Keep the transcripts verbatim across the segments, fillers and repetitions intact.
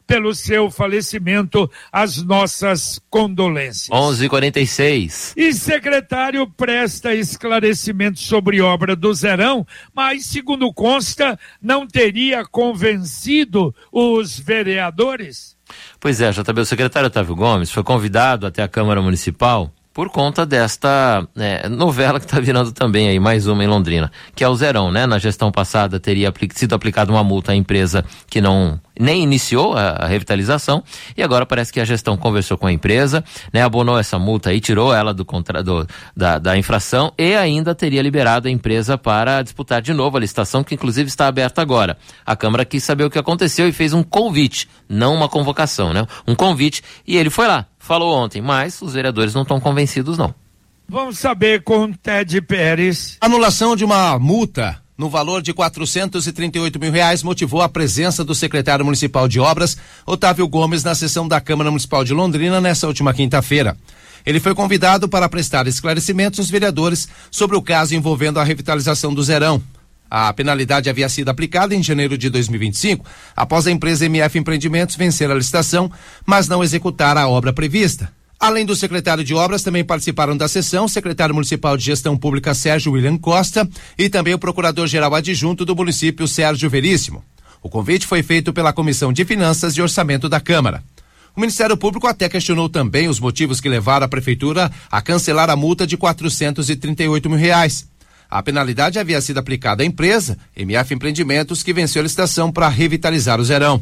pelo seu falecimento, as nossas condolências. onze e quarenta e seis. E secretário presta esclarecimento sobre obra do Zerão, mas, segundo consta, não teria convencido os vereadores? Pois é, J B, o secretário Otávio Gomes foi convidado até a Câmara Municipal por conta desta é, novela que está virando também aí, mais uma em Londrina, que é o Zerão, né? Na gestão passada teria apli- sido aplicada uma multa à empresa que não nem iniciou a, a revitalização, e agora parece que a gestão conversou com a empresa, né? Abonou essa multa aí, tirou ela do, contra, do da, da infração e ainda teria liberado a empresa para disputar de novo a licitação, que inclusive está aberta agora. A Câmara quis saber o que aconteceu e fez um convite, não uma convocação, né? Um convite, e ele foi lá. Falou ontem, mas os vereadores não estão convencidos, não. Vamos saber com Ted Pérez. Anulação de uma multa no valor de quatrocentos e trinta e oito mil reais motivou a presença do secretário municipal de obras, Otávio Gomes, na sessão da Câmara Municipal de Londrina nessa última quinta-feira. Ele foi convidado para prestar esclarecimentos aos vereadores sobre o caso envolvendo a revitalização do Zerão. A penalidade havia sido aplicada em janeiro de dois mil e vinte e cinco, após a empresa M F Empreendimentos vencer a licitação, mas não executar a obra prevista. Além do secretário de obras, também participaram da sessão o secretário municipal de gestão pública Sérgio William Costa e também o procurador-geral adjunto do município Sérgio Veríssimo. O convite foi feito pela Comissão de Finanças e Orçamento da Câmara. O Ministério Público até questionou também os motivos que levaram a prefeitura a cancelar a multa de quatrocentos e trinta e oito mil reais. A penalidade havia sido aplicada à empresa, M F Empreendimentos, que venceu a licitação para revitalizar o Zerão.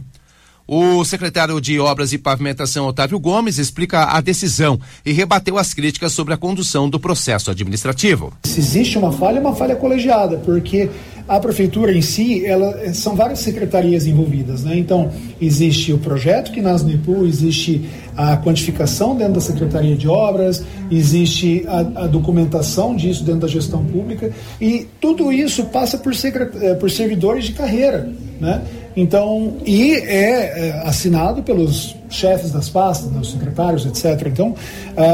O secretário de Obras e Pavimentação, Otávio Gomes, explica a decisão e rebateu as críticas sobre a condução do processo administrativo. Se existe uma falha, é uma falha colegiada, porque a prefeitura em si, ela, são várias secretarias envolvidas, né? Então, existe o projeto que nasce no I P U, existe a quantificação dentro da Secretaria de Obras, existe a, a documentação disso dentro da gestão pública, e tudo isso passa por, secret, por servidores de carreira, né? Então, e é, é assinado pelos chefes das pastas, dos secretários, etcétera. Então, uh,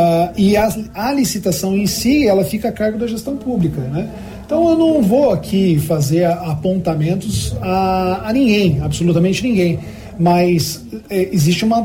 e a, a licitação em si, ela fica a cargo da gestão pública, né? Então, eu não vou aqui fazer apontamentos a, a ninguém, absolutamente ninguém, mas é, existe uma,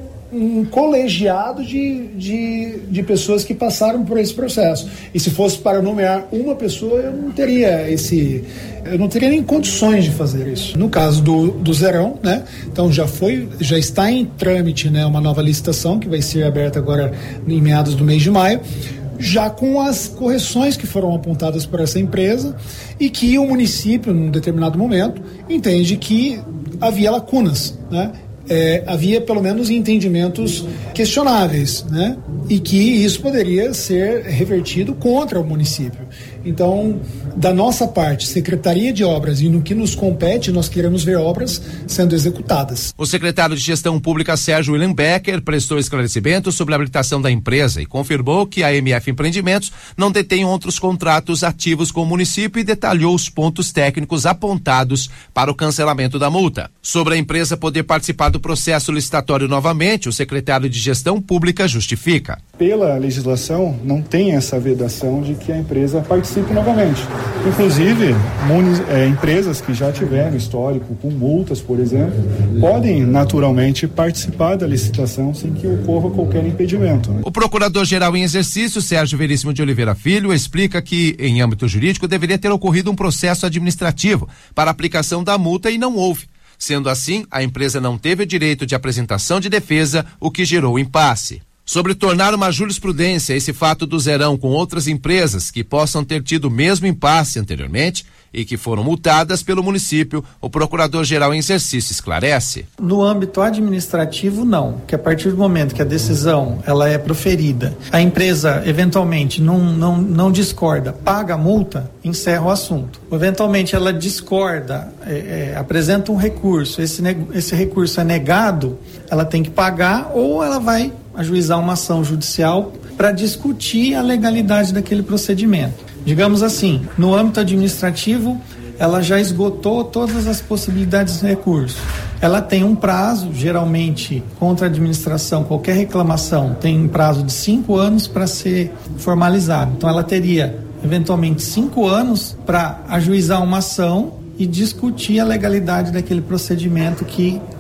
um colegiado de, de, de pessoas que passaram por esse processo. E se fosse para nomear uma pessoa, eu não teria esse... eu não teria nem condições de fazer isso. No caso do, do Zerão, né? Então já foi, já está em trâmite, né, uma nova licitação que vai ser aberta agora em meados do mês de maio, já com as correções que foram apontadas por essa empresa e que o município, num determinado momento, entende que havia lacunas, né? É, havia pelo menos entendimentos questionáveis, né? E que isso poderia ser revertido contra o município. Então, da nossa parte, Secretaria de Obras, e no que nos compete, nós queremos ver obras sendo executadas. O secretário de Gestão Pública, Sérgio William Becker, prestou esclarecimento sobre a habilitação da empresa e confirmou que a M F Empreendimentos não detém outros contratos ativos com o município e detalhou os pontos técnicos apontados para o cancelamento da multa. Sobre a empresa poder participar do processo licitatório novamente, o secretário de Gestão Pública justifica. Pela legislação, não tem essa vedação de que a empresa participe novamente. Inclusive, muni- é, empresas que já tiveram histórico com multas, por exemplo, podem naturalmente participar da licitação sem que ocorra qualquer impedimento, né? O procurador-geral em exercício, Sérgio Veríssimo de Oliveira Filho, explica que, em âmbito jurídico, deveria ter ocorrido um processo administrativo para aplicação da multa e não houve. Sendo assim, a empresa não teve o direito de apresentação de defesa, o que gerou impasse. Sobre tornar uma jurisprudência esse fato do Zerão com outras empresas que possam ter tido o mesmo impasse anteriormente e que foram multadas pelo município, o procurador-geral em exercício esclarece. No âmbito administrativo, não, que a partir do momento que a decisão ela é proferida, a empresa eventualmente não, não, não discorda, paga a multa, encerra o assunto. Eventualmente ela discorda, é, é, apresenta um recurso, esse, esse recurso é negado, ela tem que pagar ou ela vai ajuizar uma ação judicial para discutir a legalidade daquele procedimento. Digamos assim, no âmbito administrativo, ela já esgotou todas as possibilidades de recurso. Ela tem um prazo, geralmente, contra a administração, qualquer reclamação tem um prazo de cinco anos para ser formalizado. Então, ela teria, eventualmente, cinco anos para ajuizar uma ação e discutir a legalidade daquele procedimento que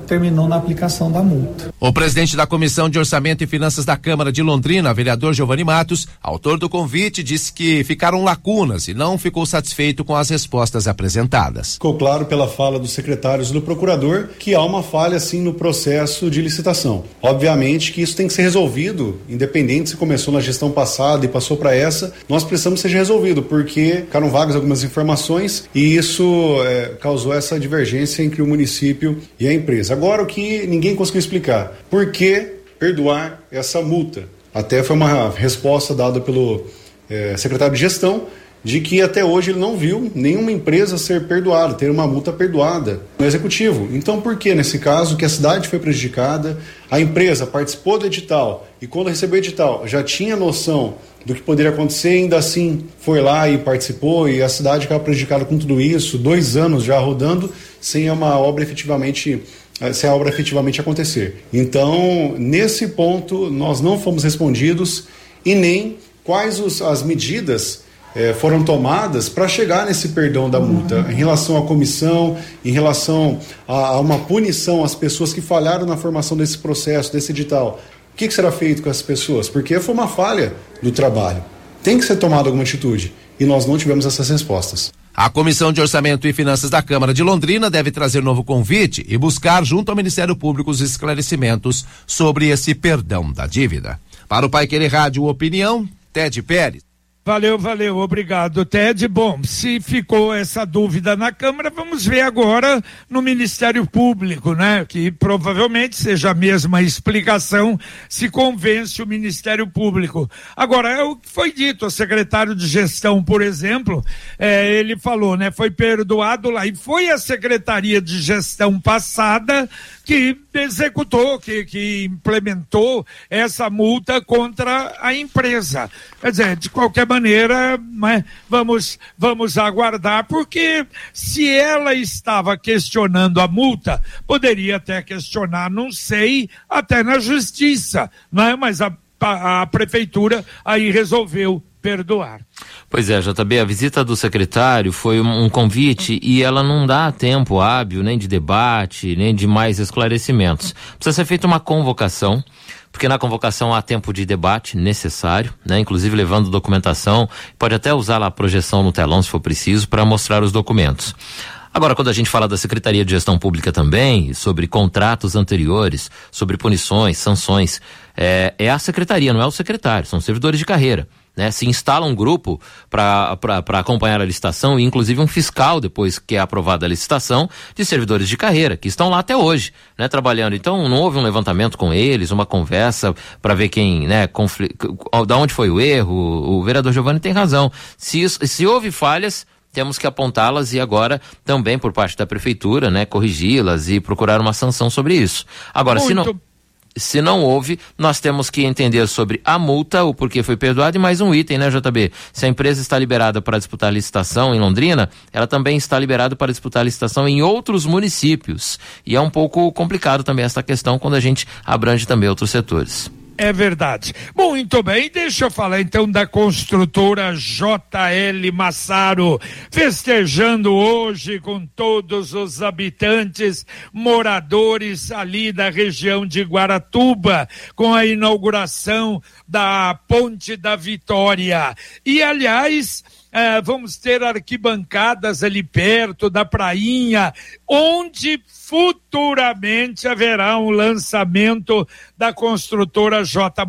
terminou na aplicação da multa. O presidente da Comissão de Orçamento e Finanças da Câmara de Londrina, vereador Giovanni Matos, autor do convite, disse que ficaram lacunas e não ficou satisfeito com as respostas apresentadas. Ficou claro pela fala dos secretários e do procurador que há uma falha sim no processo de licitação. Obviamente que isso tem que ser resolvido, independente se começou na gestão passada e passou para essa, nós precisamos que seja resolvido, porque ficaram vagas algumas informações e isso é, causou essa divergência entre o município e a empresa. Agora, o que ninguém conseguiu explicar, por que perdoar essa multa? Até foi uma resposta dada pelo é, secretário de gestão, de que até hoje ele não viu nenhuma empresa ser perdoada, ter uma multa perdoada no executivo. Então, por que nesse caso que a cidade foi prejudicada, a empresa participou do edital e quando recebeu o edital já tinha noção do que poderia acontecer, ainda assim foi lá e participou e a cidade acaba prejudicada com tudo isso, dois anos já rodando sem uma obra efetivamente, sem a obra efetivamente acontecer. Então, nesse ponto, nós não fomos respondidos e nem quais os, as medidas Eh, foram tomadas para chegar nesse perdão da multa, em relação à comissão, em relação a, a uma punição às pessoas que falharam na formação desse processo, desse edital. O que, que será feito com essas pessoas? Porque foi uma falha do trabalho. Tem que ser tomada alguma atitude e nós não tivemos essas respostas. A Comissão de Orçamento e Finanças da Câmara de Londrina deve trazer novo convite e buscar junto ao Ministério Público os esclarecimentos sobre esse perdão da dívida. Para o Pai Querer Rádio Opinião, Ted Pérez. Valeu, valeu, obrigado, Ted. Bom, se ficou essa dúvida na Câmara, vamos ver agora no Ministério Público, né? Que provavelmente seja a mesma explicação, se convence o Ministério Público. Agora, é o que foi dito, o secretário de gestão, por exemplo, é, ele falou, né? Foi perdoado lá, e foi a Secretaria de Gestão passada que executou, que, que implementou essa multa contra a empresa. Quer dizer, de qualquer maneira, né, vamos, vamos aguardar, porque se ela estava questionando a multa, poderia até questionar, não sei, até na justiça, não é? Mas a, a, a prefeitura aí resolveu perdoar. Pois é, J B, a visita do secretário foi um, um convite e ela não dá tempo hábil nem de debate, nem de mais esclarecimentos. Precisa ser feita uma convocação, porque na convocação há tempo de debate necessário, né? Inclusive levando documentação, pode até usar lá a projeção no telão se for preciso para mostrar os documentos. Agora, quando a gente fala da Secretaria de Gestão Pública também, sobre contratos anteriores, sobre punições, sanções, é, é a secretaria, não é o secretário, são servidores de carreira. Né, se instala um grupo para acompanhar a licitação e inclusive um fiscal depois que é aprovada a licitação de servidores de carreira que estão lá até hoje, né, trabalhando. Então não houve um levantamento com eles, uma conversa para ver quem, né, confl... da onde foi o erro. O vereador Giovanni tem razão. Se, isso, se houve falhas, temos que apontá-las e agora também por parte da prefeitura, né, corrigi-las e procurar uma sanção sobre isso. Agora, Muito... se não Se não houve, nós temos que entender sobre a multa, o porquê foi perdoado e mais um item, né, J B? Se a empresa está liberada para disputar a licitação em Londrina, ela também está liberada para disputar a licitação em outros municípios. E é um pouco complicado também essa questão quando a gente abrange também outros setores. É verdade. Bom, muito bem, deixa eu falar então da construtora J L Massaro, festejando hoje com todos os habitantes, moradores ali da região de Guaratuba, com a inauguração da Ponte da Vitória. E, aliás, eh, vamos ter arquibancadas ali perto da prainha, onde futuramente haverá um lançamento da construtora J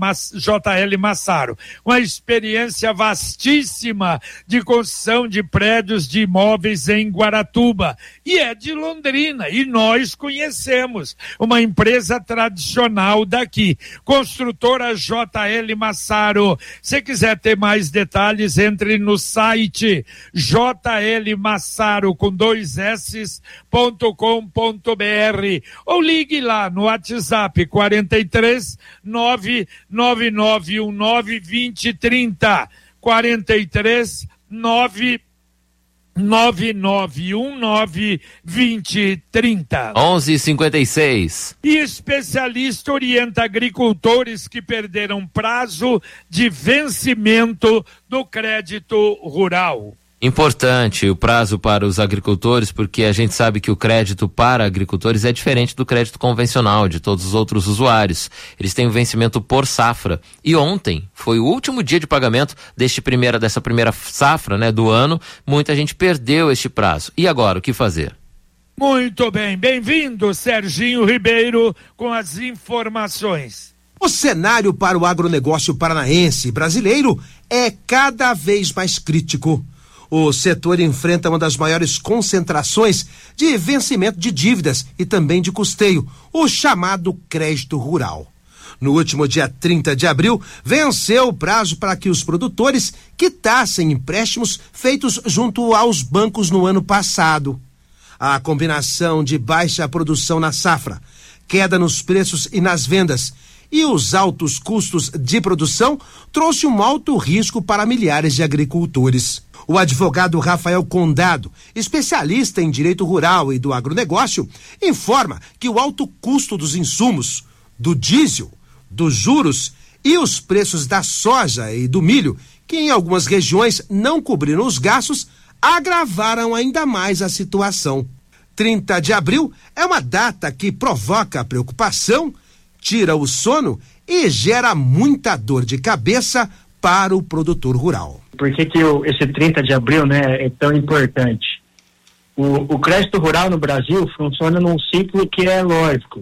L Massaro. Uma experiência vastíssima de construção de prédios de imóveis em Guaratuba. E é de Londrina, e nós conhecemos. Uma empresa tradicional daqui. Construtora J L Massaro. Se quiser ter mais detalhes, entre no site j l massaro com dois s ponto com ponto br ou ligue lá no WhatsApp quarenta e três, nove nove nove um nove, vinte, trinta, quarenta e três, nove nove nove um nove, vinte, trinta. onze e cinquenta e seis. E especialista orienta agricultores que perderam prazo de vencimento do crédito rural. Importante o prazo para os agricultores, porque a gente sabe que o crédito para agricultores é diferente do crédito convencional de todos os outros usuários. Eles têm o vencimento por safra. E ontem foi o último dia de pagamento deste primeira, dessa primeira safra, né, do ano. Muita gente perdeu este prazo. E agora, o que fazer? Muito bem, bem-vindo, Serginho Ribeiro, com as informações. O cenário para o agronegócio paranaense e brasileiro é cada vez mais crítico. O setor enfrenta uma das maiores concentrações de vencimento de dívidas e também de custeio, o chamado crédito rural. No último dia trinta de abril, venceu o prazo para que os produtores quitassem empréstimos feitos junto aos bancos no ano passado. A combinação de baixa produção na safra, queda nos preços e nas vendas e os altos custos de produção trouxe um alto risco para milhares de agricultores. O advogado Rafael Condado, especialista em direito rural e do agronegócio, informa que o alto custo dos insumos, do diesel, dos juros e os preços da soja e do milho, que em algumas regiões não cobriram os gastos, agravaram ainda mais a situação. trinta de abril é uma data que provoca preocupação, tira o sono e gera muita dor de cabeça para o produtor rural. Por que que o, esse trinta de abril, né, é tão importante? O, o crédito rural no Brasil funciona num ciclo que é lógico.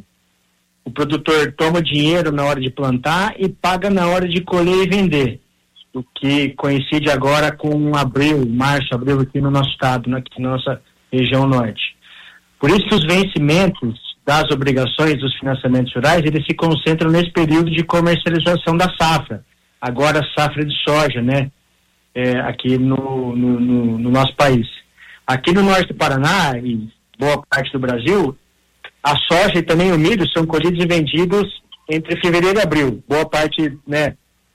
O produtor toma dinheiro na hora de plantar e paga na hora de colher e vender, o que coincide agora com abril, março, abril aqui no nosso estado, aqui na nossa região norte. Por isso que os vencimentos das obrigações dos financiamentos rurais, eles se concentram nesse período de comercialização da safra. Agora a safra de soja, né? É, aqui no, no, no, no nosso país. Aqui no norte do Paraná e boa parte do Brasil, a soja e também o milho são colhidos e vendidos entre fevereiro e abril. Boa parte, né?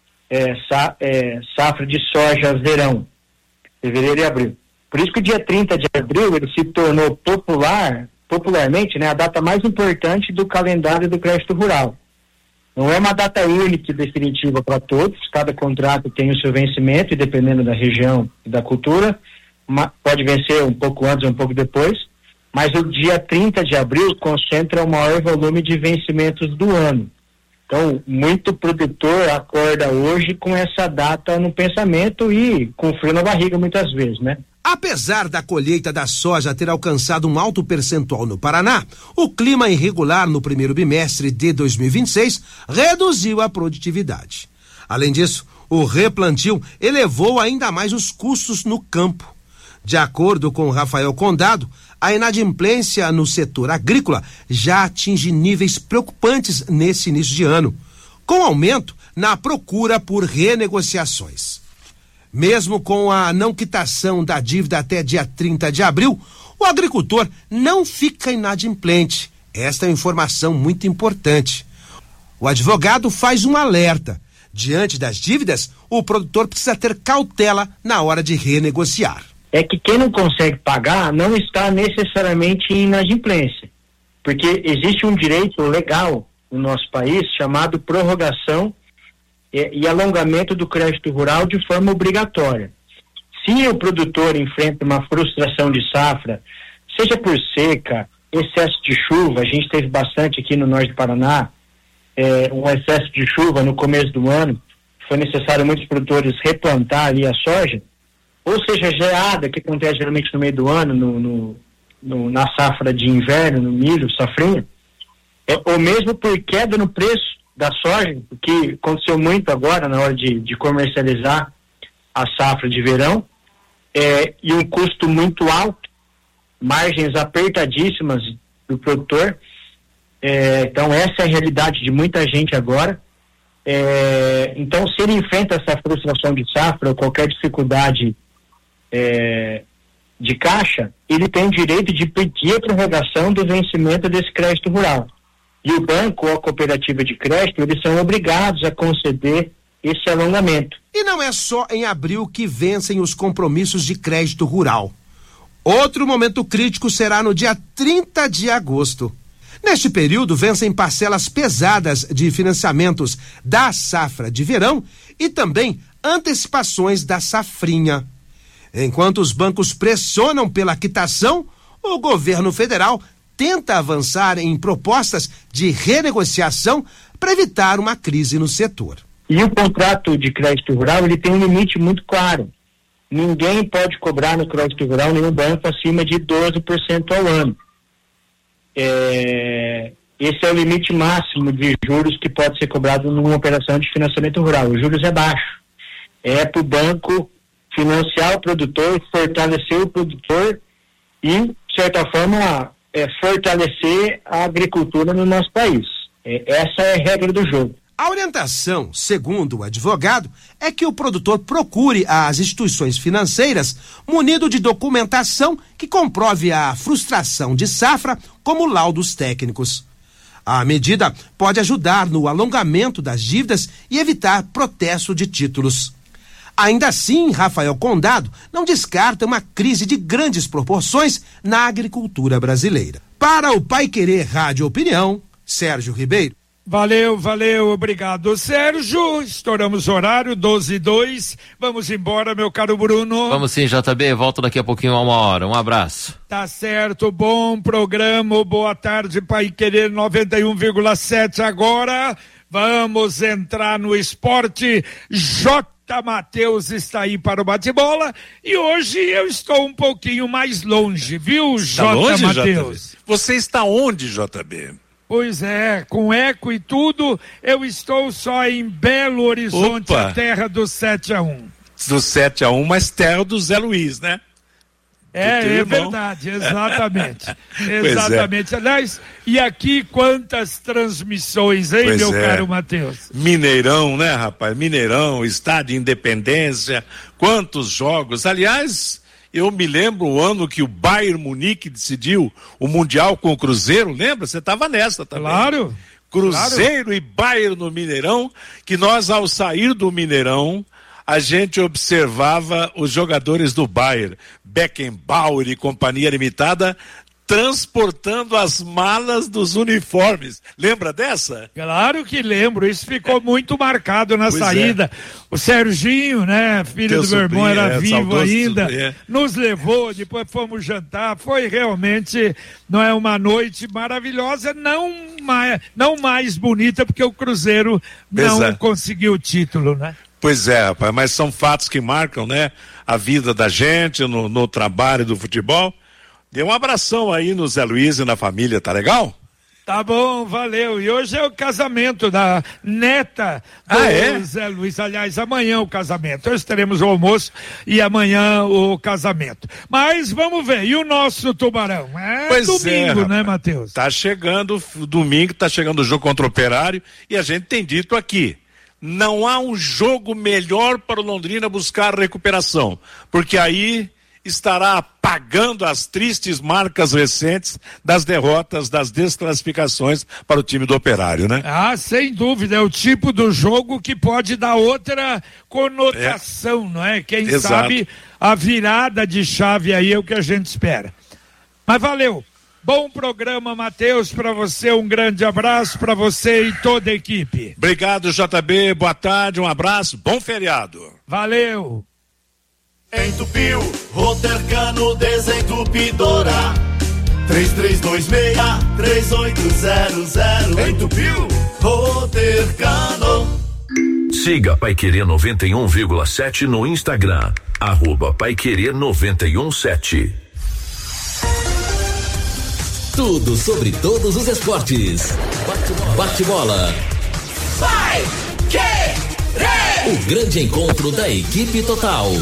É, sa, é, safra de soja verão, fevereiro e abril. Por isso que o dia trinta de abril ele se tornou popular, popularmente, né, a data mais importante do calendário do crédito rural. Não é uma data única e definitiva para todos, cada contrato tem o seu vencimento e dependendo da região e da cultura, uma, pode vencer um pouco antes ou um pouco depois, mas o dia trinta de abril concentra o maior volume de vencimentos do ano. Então, muito produtor acorda hoje com essa data no pensamento e com frio na barriga muitas vezes, né? Apesar da colheita da soja ter alcançado um alto percentual no Paraná, o clima irregular no primeiro bimestre de dois mil e vinte e seis reduziu a produtividade. Além disso, o replantio elevou ainda mais os custos no campo. De acordo com Rafael Condado, a inadimplência no setor agrícola já atinge níveis preocupantes nesse início de ano, com aumento na procura por renegociações. Mesmo com a não quitação da dívida até dia trinta de abril, o agricultor não fica inadimplente. Esta é uma informação muito importante. O advogado faz um alerta. Diante das dívidas, o produtor precisa ter cautela na hora de renegociar. É que quem não consegue pagar não está necessariamente em inadimplência, porque existe um direito legal no nosso país chamado prorrogação e alongamento do crédito rural de forma obrigatória. Se o produtor enfrenta uma frustração de safra, seja por seca, excesso de chuva, a gente teve bastante aqui no norte do Paraná, é, um excesso de chuva no começo do ano, foi necessário muitos produtores replantar ali a soja, ou seja, geada, que acontece geralmente no meio do ano, no, no, no, na safra de inverno, no milho, safrinha, é, ou mesmo por queda no preço da soja, o que aconteceu muito agora na hora de, de comercializar a safra de verão, é, e um custo muito alto, margens apertadíssimas do produtor. É, então essa é a realidade de muita gente agora. É, então se ele enfrenta essa frustração de safra ou qualquer dificuldade é, de caixa, ele tem direito de pedir a prorrogação do vencimento desse crédito rural. E o banco ou a cooperativa de crédito, eles são obrigados a conceder esse alongamento. E não é só em abril que vencem os compromissos de crédito rural. Outro momento crítico será no dia trinta de agosto. Neste período, vencem parcelas pesadas de financiamentos da safra de verão e também antecipações da safrinha. Enquanto os bancos pressionam pela quitação, o governo federal tenta avançar em propostas de renegociação para evitar uma crise no setor. E o contrato de crédito rural, ele tem um limite muito claro. Ninguém pode cobrar no crédito rural, nenhum banco, acima de doze por cento ao ano. É, esse é o limite máximo de juros que pode ser cobrado numa operação de financiamento rural. Os juros é baixo. É para o banco financiar o produtor, fortalecer o produtor e, de certa forma, é, fortalecer a agricultura no nosso país. É, essa é a regra do jogo. A orientação, segundo o advogado, é que o produtor procure as instituições financeiras munido de documentação que comprove a frustração de safra, como laudos técnicos. A medida pode ajudar no alongamento das dívidas e evitar protesto de títulos. Ainda assim, Rafael Condado não descarta uma crise de grandes proporções na agricultura brasileira. Para o Paiquerê Rádio Opinião, Sérgio Ribeiro. Valeu, valeu, obrigado, Sérgio. Estouramos o horário, doze e dois. Vamos embora, meu caro Bruno. Vamos sim, J B. Volto daqui a pouquinho, a uma hora. Um abraço. Tá certo, bom programa. Boa tarde, Paiquerê noventa e um vírgula sete. Agora vamos entrar no esporte. J. Matheus está aí para o bate-bola e hoje eu estou um pouquinho mais longe, viu, J. J. Matheus? Você está onde, J B? Pois é, com eco e tudo, eu estou só em Belo Horizonte, Opa. a terra do sete a um. Do sete a um, mas terra do Zé Luiz, né? É, é verdade, exatamente. Exatamente. É. Aliás, e aqui quantas transmissões, hein, pois meu é. caro Matheus? Mineirão, né, rapaz? Mineirão, Estádio Independência, quantos jogos. Aliás, eu me lembro o ano que o Bayern Munique decidiu o Mundial com o Cruzeiro, lembra? Você estava nessa também. Claro. Cruzeiro claro. e Bayern no Mineirão, que nós, ao sair do Mineirão, a gente observava os jogadores do Bayern, Beckenbauer e Companhia Limitada, transportando as malas dos uniformes. Lembra dessa? Claro que lembro, isso ficou muito marcado na pois saída. É. O Serginho, né, filho Teu do meu irmão, sobrinho, era é, vivo ainda, é. nos levou, depois fomos jantar, foi realmente, não é, uma noite maravilhosa, não mais, não mais bonita, porque o Cruzeiro não Exato. conseguiu o título, né? Pois é, rapaz, mas são fatos que marcam, né, a vida da gente no, no trabalho do futebol. Dê um abração aí no Zé Luiz e na família, tá legal? Tá bom, valeu. E hoje é o casamento da neta do ah, é? Zé Luiz. Aliás, amanhã o casamento. Hoje teremos o almoço e amanhã o casamento. Mas vamos ver. E o nosso Tubarão? É pois domingo, é, né, Matheus? Tá chegando, domingo tá chegando o jogo contra o Operário e a gente tem dito aqui. Não há um jogo melhor para o Londrina buscar recuperação, porque aí estará apagando as tristes marcas recentes das derrotas, das desclassificações para o time do Operário, né? Ah, sem dúvida, é o tipo do jogo que pode dar outra conotação, é. não é? Quem Exato. sabe a virada de chave aí é o que a gente espera. Mas valeu. Bom programa, Matheus, para você, um grande abraço para você e toda a equipe. Obrigado, J B, boa tarde, um abraço, bom feriado. Valeu. Entupiu, Rotercano Desentupidora, três três dois seis, três oito zero zero. Entupiu, Rotercano. Siga Paiquerê noventa e um vírgula sete no Instagram, arroba Paiquerê noventa e um sete. Tudo sobre todos os esportes. Bate-bola. Vai, que, o grande encontro da equipe total.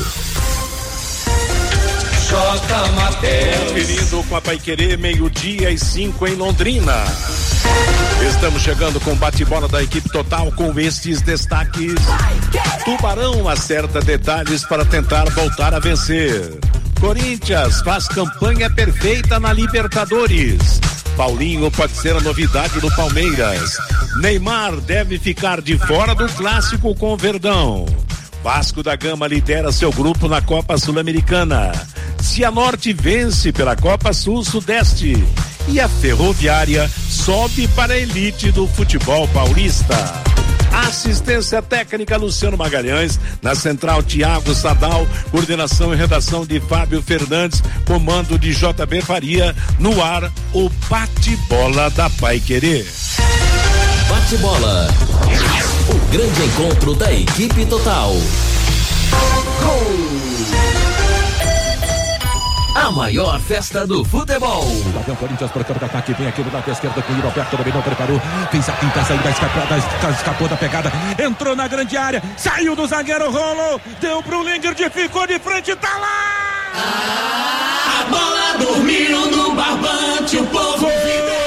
J. Matheus. Conferindo com a Paiquerê, meio-dia e cinco em Londrina. Estamos chegando com o bate-bola da equipe total com estes destaques. Tubarão acerta detalhes para tentar voltar a vencer. Corinthians faz campanha perfeita na Libertadores. Paulinho pode ser a novidade do Palmeiras. Neymar deve ficar de fora do clássico com o Verdão. Vasco da Gama lidera seu grupo na Copa Sul-Americana. Cianorte vence pela Copa Sul-Sudeste. E a Ferroviária sobe para a elite do futebol paulista. Assistência técnica Luciano Magalhães, na central Tiago Sadal, coordenação e redação de Fábio Fernandes, comando de J B Faria, no ar o bate-bola da Paiquerê. Bate-bola, o grande encontro da equipe total. Gol! A maior festa do futebol. Bateu o Corinthians para o campo de ataque, vem aqui do lado esquerdo com o Roberto, dominou, preparou, fez a quinta saída, escapou da, escapou da pegada, entrou na grande área, saiu do zagueiro, rolou, deu pro Lingard, ficou de frente, tá lá! Ah, a bola dormiu no barbante, o povo vibra.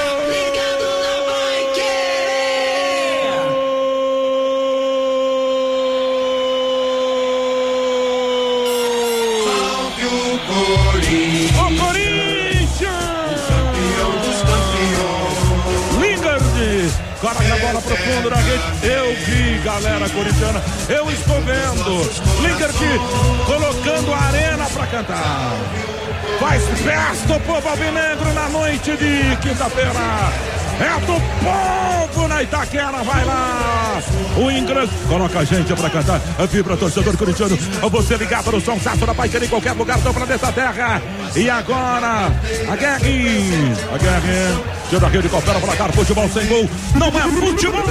O Corinthians! Campeão dos campeões! Lingard! Coloca a bola pro fundo da rede. Eu vi, galera corintiana. Eu estou vendo. Lingard colocando a arena pra cantar. Faz festa o povo alvinegro na noite de quinta-feira. É do povo na Itaquera, vai lá. O inglês coloca a gente pra cantar. Vibra, torcedor corintiano. Você ligado no som saço da Paiquerê em qualquer lugar do planeta Terra. E agora, a guerra. A guerra. Tira a rede, coopera pra cá. Futebol sem gol. Não é futebol.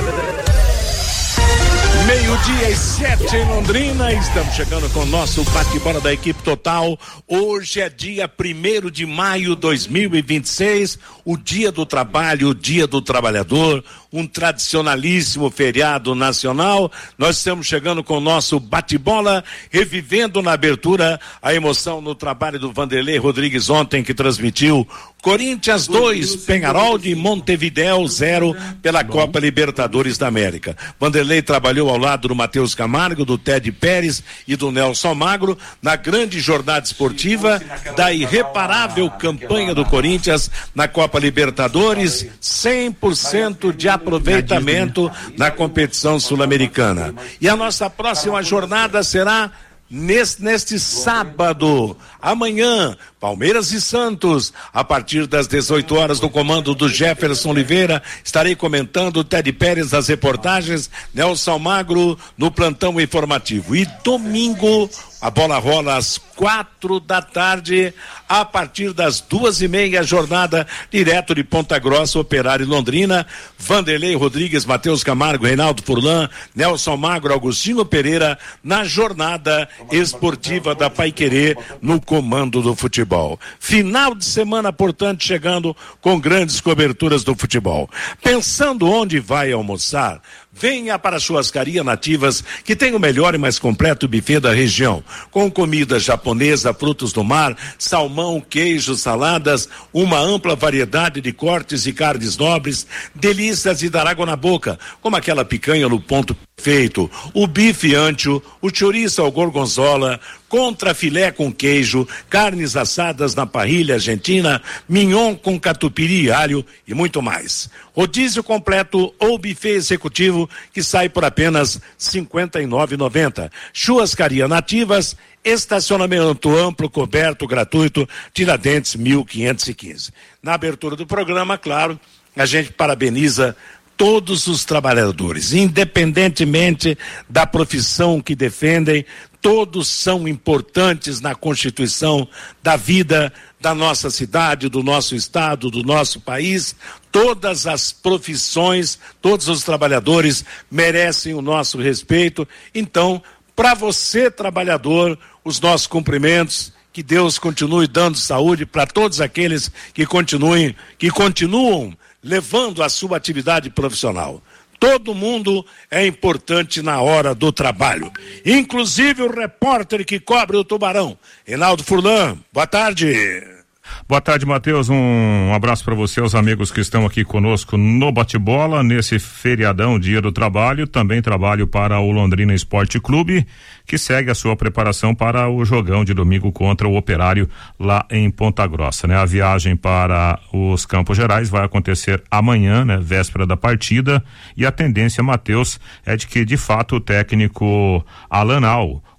Meio-dia e sete em Londrina, estamos chegando com o nosso bate-bola da equipe total. Hoje é dia primeiro de maio de dois mil e vinte e seis, o dia do trabalho, o dia do trabalhador, um tradicionalíssimo feriado nacional. Nós estamos chegando com o nosso bate-bola, revivendo na abertura a emoção no trabalho do Vanderlei Rodrigues ontem, que transmitiu Corinthians dois, Peñarol de Montevidéu zero pela Copa Libertadores da América. Vanderlei trabalhou ao lado do Matheus Camargo, do Ted Pérez e do Nelson Magro na grande jornada esportiva da irreparável campanha do Corinthians na Copa Libertadores, cem por cento de aproveitamento na competição sul-americana. E a nossa próxima jornada será Neste, neste sábado, amanhã, Palmeiras e Santos, a partir das dezoito horas, no comando do Jefferson Oliveira, estarei comentando o Ted Pérez das reportagens, Nelson Magro no plantão informativo. E domingo, a bola rola às quatro da tarde, a partir das duas e meia, jornada direto de Ponta Grossa, Operário e Londrina, Vanderlei Rodrigues, Matheus Camargo, Reinaldo Furlan, Nelson Magro, Augustinho Pereira, na jornada esportiva da Paiquerê, no comando do futebol. Final de semana, portanto, chegando com grandes coberturas do futebol. Pensando onde vai almoçar, venha para a Churrascaria Nativas, que tem o melhor e mais completo buffet da região, com comida japonesa, frutos do mar, salmão, queijo, saladas, uma ampla variedade de cortes e carnes nobres, delícias de dar água na boca, como aquela picanha no ponto perfeito, o bife ancho, o chouriço ao gorgonzola, contra filé com queijo, carnes assadas na parrilha argentina, mignon com catupiry e alho e muito mais. Rodízio completo ou buffet executivo que sai por apenas cinquenta e nove reais e noventa centavos. Churrascaria Nativas, estacionamento amplo, coberto, gratuito, Tiradentes mil quinhentos e quinze. Na abertura do programa, claro, a gente parabeniza todos os trabalhadores, independentemente da profissão que defendem, todos são importantes na constituição da vida da nossa cidade, do nosso estado, do nosso país. Todas as profissões, todos os trabalhadores merecem o nosso respeito. Então, para você, trabalhador, os nossos cumprimentos. Que Deus continue dando saúde para todos aqueles que continuem, que continuam levando a sua atividade profissional. Todo mundo é importante na hora do trabalho, inclusive o repórter que cobre o Tubarão, Reinaldo Furlan. Boa tarde. Boa tarde, Matheus. Um abraço para você, os amigos que estão aqui conosco no Bate-Bola, nesse feriadão, Dia do Trabalho. Também trabalho para o Londrina Esporte Clube, que segue a sua preparação para o jogão de domingo contra o Operário lá em Ponta Grossa, né? A viagem para os Campos Gerais vai acontecer amanhã, né? Véspera da partida, e a tendência, Matheus, é de que de fato o técnico Alan Al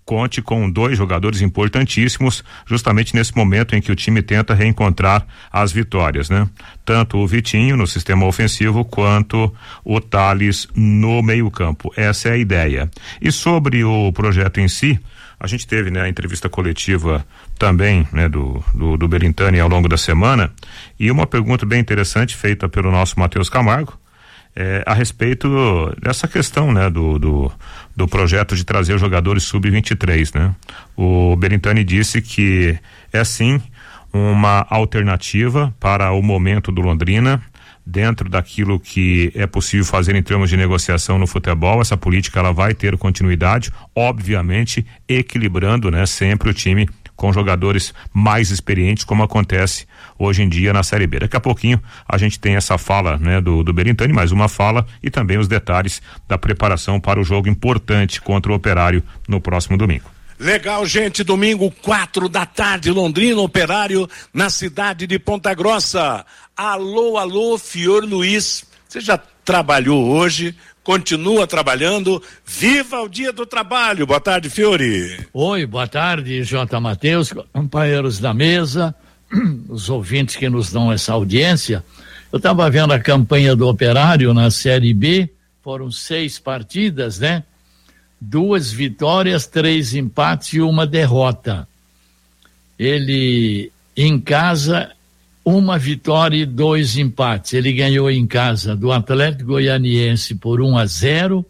conte com dois jogadores importantíssimos, justamente nesse momento em que o time tenta reencontrar as vitórias, né? Tanto o Vitinho no sistema ofensivo quanto o Thales no meio-campo. Essa é a ideia. E sobre o projeto em si, a gente teve, né, a entrevista coletiva também, né, do, do, do Belintani ao longo da semana, e uma pergunta bem interessante feita pelo nosso Matheus Camargo, é, a respeito dessa questão, né, do, do, do projeto de trazer os jogadores sub vinte e três, né? O Belintani disse que é sim uma alternativa para o momento do Londrina, dentro daquilo que é possível fazer em termos de negociação no futebol. Essa política ela vai ter continuidade, obviamente equilibrando, né, sempre o time com jogadores mais experientes, como acontece hoje em dia na Série B. Daqui a pouquinho a gente tem essa fala, né, do, do Belintani, mais uma fala e também os detalhes da preparação para o jogo importante contra o Operário no próximo domingo. Legal, gente, domingo, quatro da tarde, Londrina, Operário, na cidade de Ponta Grossa. Alô, alô, Fior Luiz, você já trabalhou hoje, continua trabalhando, viva o dia do trabalho. Boa tarde, Fiore. Oi, boa tarde, J. Matheus, companheiros da mesa, os ouvintes que nos dão essa audiência. Eu estava vendo a campanha do Operário na Série B, foram seis partidas, né? Duas vitórias, três empates e uma derrota. Ele, em casa, uma vitória e dois empates. Ele ganhou em casa do Atlético Goianiense por um a zero,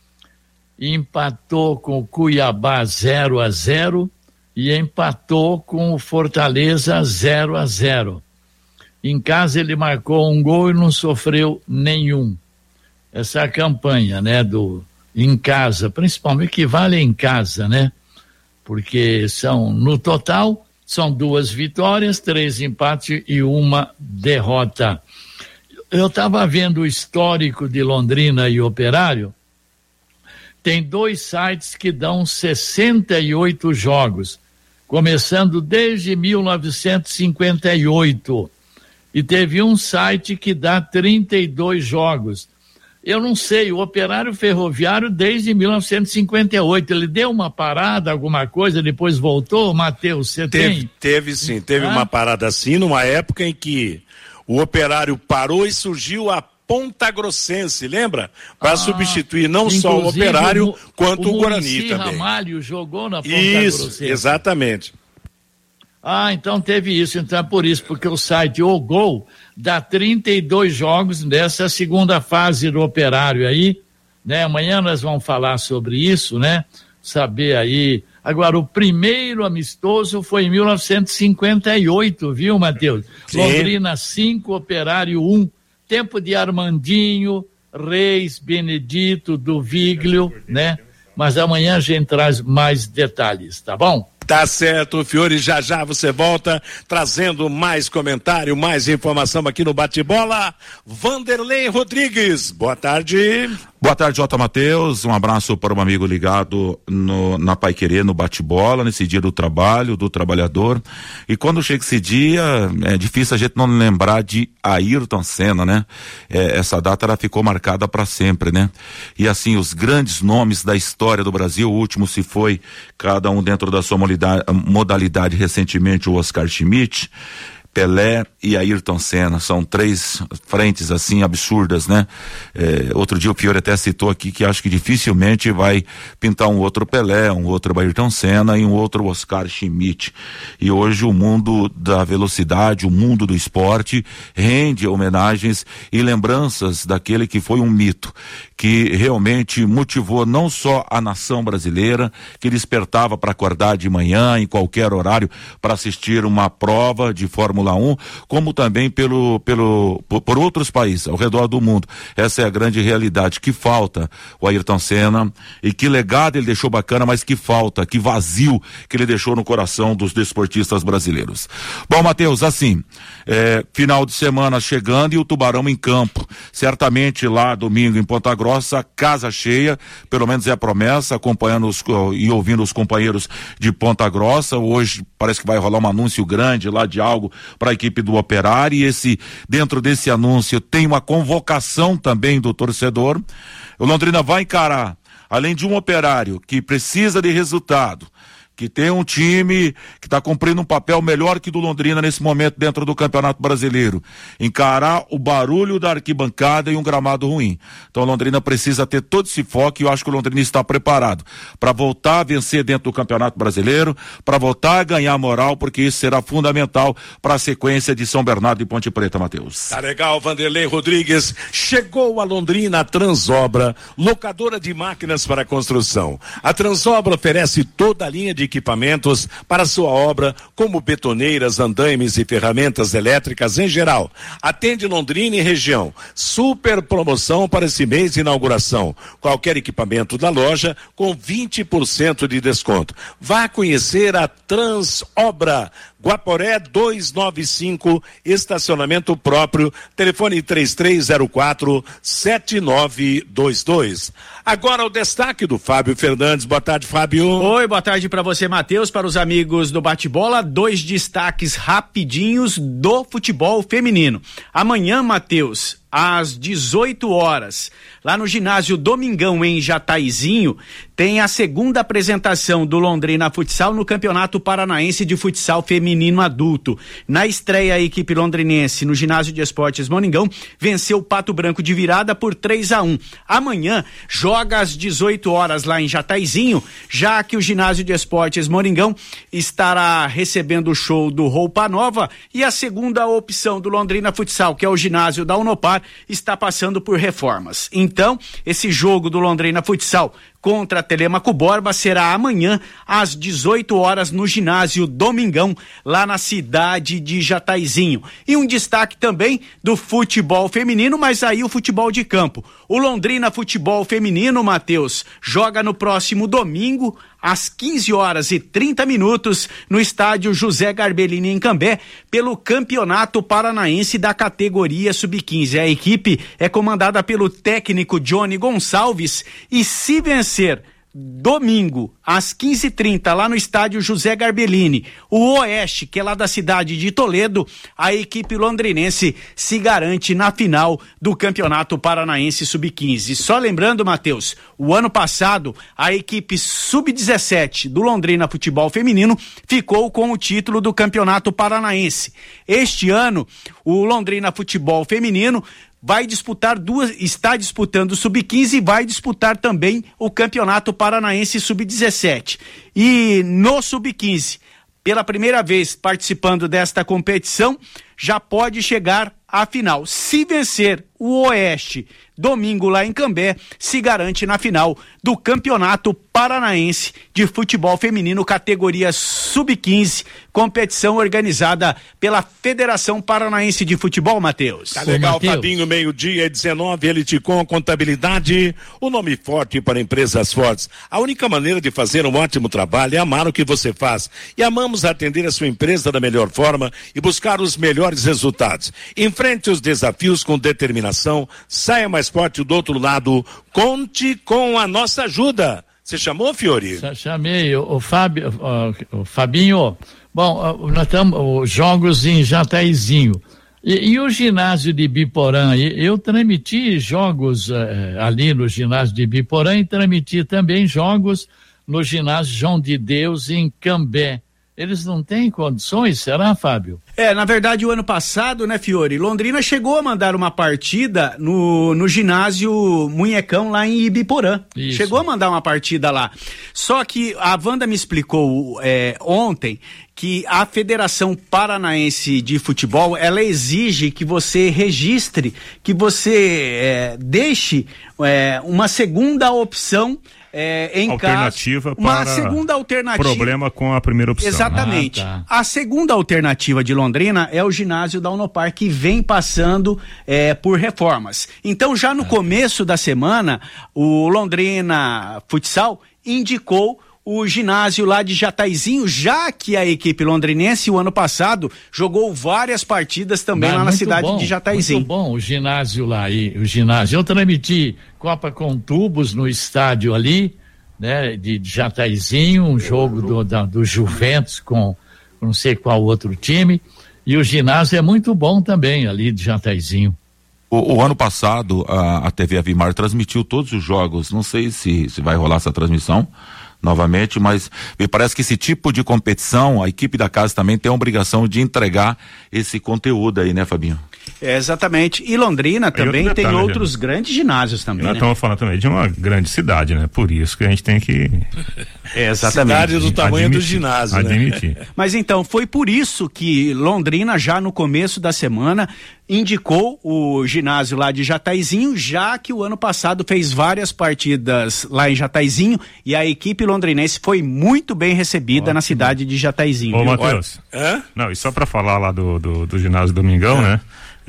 empatou com o Cuiabá zero a zero e empatou com o Fortaleza zero a zero. Em casa ele marcou um gol e não sofreu nenhum. Essa é a campanha, né, do em casa, principalmente que vale em casa, né? Porque são, no total, são duas vitórias, três empates e uma derrota. Eu estava vendo o histórico de Londrina e Operário, tem dois sites que dão sessenta e oito jogos, começando desde mil novecentos e cinquenta e oito, e teve um site que dá trinta e dois jogos. Eu não sei, o Operário Ferroviário desde mil novecentos e cinquenta e oito, ele deu uma parada, alguma coisa, depois voltou, Matheus, você teve, tem? Teve sim, teve ah? uma parada assim, numa época em que o Operário parou e surgiu a Ponta Grossense, lembra? Para ah, substituir não só o Operário, o, quanto o, o Guarani também. O Ramalho jogou na Ponta isso, Grossense. Exatamente. Ah, então teve isso, então é por isso, porque o site O Gol dá trinta e dois jogos nessa segunda fase do Operário aí, né? Amanhã nós vamos falar sobre isso, né? Saber aí. Agora, o primeiro amistoso foi em mil novecentos e cinquenta e oito, viu, Matheus? Londrina cinco, Operário um, tempo de Armandinho, Reis, Benedito, Duviglio, né? Mas amanhã a gente traz mais detalhes, tá bom? Tá certo, Fiore, já já você volta trazendo mais comentário, mais informação aqui no Bate-Bola. Vanderlei Rodrigues, boa tarde. Boa tarde, J. Matheus, um abraço para um amigo ligado no, na Paiquerê, no Bate-Bola, nesse dia do trabalho, do trabalhador. E quando chega esse dia, é difícil a gente não lembrar de Ayrton Senna, né? É, essa data ela ficou marcada para sempre, né? E assim, os grandes nomes da história do Brasil, o último se foi, cada um dentro da sua modalidade, modalidade recentemente, o Oscar Schmidt, Pelé e Ayrton Senna, são três frentes assim absurdas, né? É, outro dia o Fiore até citou aqui que acho que dificilmente vai pintar um outro Pelé, um outro Ayrton Senna e um outro Oscar Schmidt. E hoje o mundo da velocidade, o mundo do esporte rende homenagens e lembranças daquele que foi um mito, que realmente motivou não só a nação brasileira, que despertava para acordar de manhã em qualquer horário para assistir uma prova de Fórmula um, como também pelo, pelo, por, por outros países ao redor do mundo. Essa é a grande realidade, que falta o Ayrton Senna, e que legado ele deixou bacana, mas que falta, que vazio que ele deixou no coração dos desportistas brasileiros. Bom, Matheus, assim, é, final de semana chegando e o Tubarão em campo, certamente lá domingo em Ponta Grossa, casa cheia, pelo menos é a promessa, acompanhando os, e ouvindo os companheiros de Ponta Grossa. Hoje parece que vai rolar um anúncio grande lá de algo para a equipe do Operário, e esse, dentro desse anúncio tem uma convocação também do torcedor. O Londrina vai encarar além de um operário que precisa de resultado, que tem um time que está cumprindo um papel melhor que do Londrina nesse momento dentro do Campeonato Brasileiro, encarar o barulho da arquibancada e um gramado ruim. Então o Londrina precisa ter todo esse foco e eu acho que o Londrina está preparado para voltar a vencer dentro do Campeonato Brasileiro, para voltar a ganhar moral, porque isso será fundamental para a sequência de São Bernardo e Ponte Preta, Matheus. Tá legal, Vanderlei Rodrigues. Chegou a Londrina a Transobra, locadora de máquinas para construção. A Transobra oferece toda a linha de equipamentos para sua obra, como betoneiras, andaimes e ferramentas elétricas em geral. Atende Londrina e região. Super promoção para esse mês de inauguração. Qualquer equipamento da loja com vinte por cento de desconto. Vá conhecer a Transobra. Guaporé duzentos e noventa e cinco, estacionamento próprio, telefone três três zero quatro sete nove dois dois. Agora o destaque do Fábio Fernandes. Boa tarde, Fábio. Oi, boa tarde para você, Matheus, para os amigos do Bate-Bola. Dois destaques rapidinhos do futebol feminino. Amanhã, Matheus, às dezoito horas, lá no ginásio Domingão, em Jataizinho, tem a segunda apresentação do Londrina Futsal no Campeonato Paranaense de Futsal Feminino Adulto. Na estreia, a equipe londrinense no ginásio de esportes Moningão venceu o Pato Branco de virada por três a um. Amanhã joga às dezoito horas lá em Jataizinho, já que o ginásio de esportes Moningão estará recebendo o show do Roupa Nova e a segunda opção do Londrina Futsal, que é o ginásio da Unopar, está passando por reformas. Então, esse jogo do Londrina Futsal contra a Telêmaco Borba será amanhã às dezoito horas no ginásio Domingão, lá na cidade de Jataizinho. E um destaque também do futebol feminino, mas aí o futebol de campo. O Londrina Futebol Feminino, Matheus, joga no próximo domingo às quinze horas e trinta minutos no estádio José Garbellini em Cambé, pelo Campeonato Paranaense da categoria sub quinze. A equipe é comandada pelo técnico Johnny Gonçalves e, se vencer domingo às quinze e trinta lá no estádio José Garbellini, o Oeste, que é lá da cidade de Toledo, a equipe londrinense se garante na final do Campeonato Paranaense sub quinze. Só lembrando, Matheus, o ano passado a equipe sub dezessete do Londrina Futebol Feminino ficou com o título do Campeonato Paranaense. Este ano o Londrina Futebol Feminino vai disputar duas, está disputando o sub quinze e vai disputar também o Campeonato Paranaense sub dezessete. E no sub quinze, pela primeira vez participando desta competição, já pode chegar à final. Se vencer o Oeste domingo lá em Cambé, se garante na final do Campeonato Paranaense de Futebol Feminino categoria sub quinze, competição organizada pela Federação Paranaense de Futebol, Matheus. Tá legal, Fabinho, meio-dia e dezenove, Eliticom Contabilidade, o nome forte para empresas fortes. A única maneira de fazer um ótimo trabalho é amar o que você faz. E amamos atender a sua empresa da melhor forma e buscar os melhores resultados. Enfrente os desafios com determinação, saia mais forte do outro lado, conte com a nossa ajuda. Você chamou, Fiori? Chamei, o, o, Fábio, o, o Fabinho. Bom, nós estamos, os jogos em Jataizinho. E, e o ginásio de Biporã? Eu transmiti jogos eh, ali no ginásio de Biporã e transmiti também jogos no ginásio João de Deus em Cambé. Eles não têm condições, será, Fábio? É, na verdade, o ano passado, né, Fiori, Londrina chegou a mandar uma partida no, no ginásio Munhecão lá em Ibiporã. Isso. Chegou a mandar uma partida lá. Só que a Wanda me explicou é, ontem que a Federação Paranaense de Futebol, ela exige que você registre, que você é, deixe é, uma segunda opção É, em alternativa caso, uma para segunda alternativa, problema com a primeira opção. Exatamente. Ah, tá. A segunda alternativa de Londrina é o ginásio da Unopar, que vem passando é, por reformas. Então, já no ah, começo da semana, o Londrina Futsal indicou o ginásio lá de Jataizinho, já que a equipe londrinense o ano passado jogou várias partidas também Mas lá na cidade bom, de Jataizinho. Muito bom o ginásio lá, e o ginásio, eu transmiti Copa com Tubos no estádio ali, né, de Jataizinho, um jogo do, da, do Juventus com não sei qual outro time, e o ginásio é muito bom também ali de Jataizinho. O, o ano passado, a, a T V Avimar transmitiu todos os jogos, não sei se, se vai rolar essa transmissão novamente, mas me parece que esse tipo de competição, a equipe da casa também tem a obrigação de entregar esse conteúdo aí, né, Fabinho? É, exatamente. E Londrina também outro tem detalhe, outros gente. grandes ginásios também, Nós né? estamos falando também de uma grande cidade, né? Por isso que a gente tem que... É, exatamente. Cidade do tamanho admitir, do ginásio, admitir. né? Mas então, foi por isso que Londrina, já no começo da semana, indicou o ginásio lá de Jataizinho, já que o ano passado fez várias partidas lá em Jataizinho e a equipe londrinense foi muito bem recebida Ótimo. na cidade de Jataizinho. Ô, Matheus. Hã? Não, e só para falar lá do, do, do ginásio Domingão, né?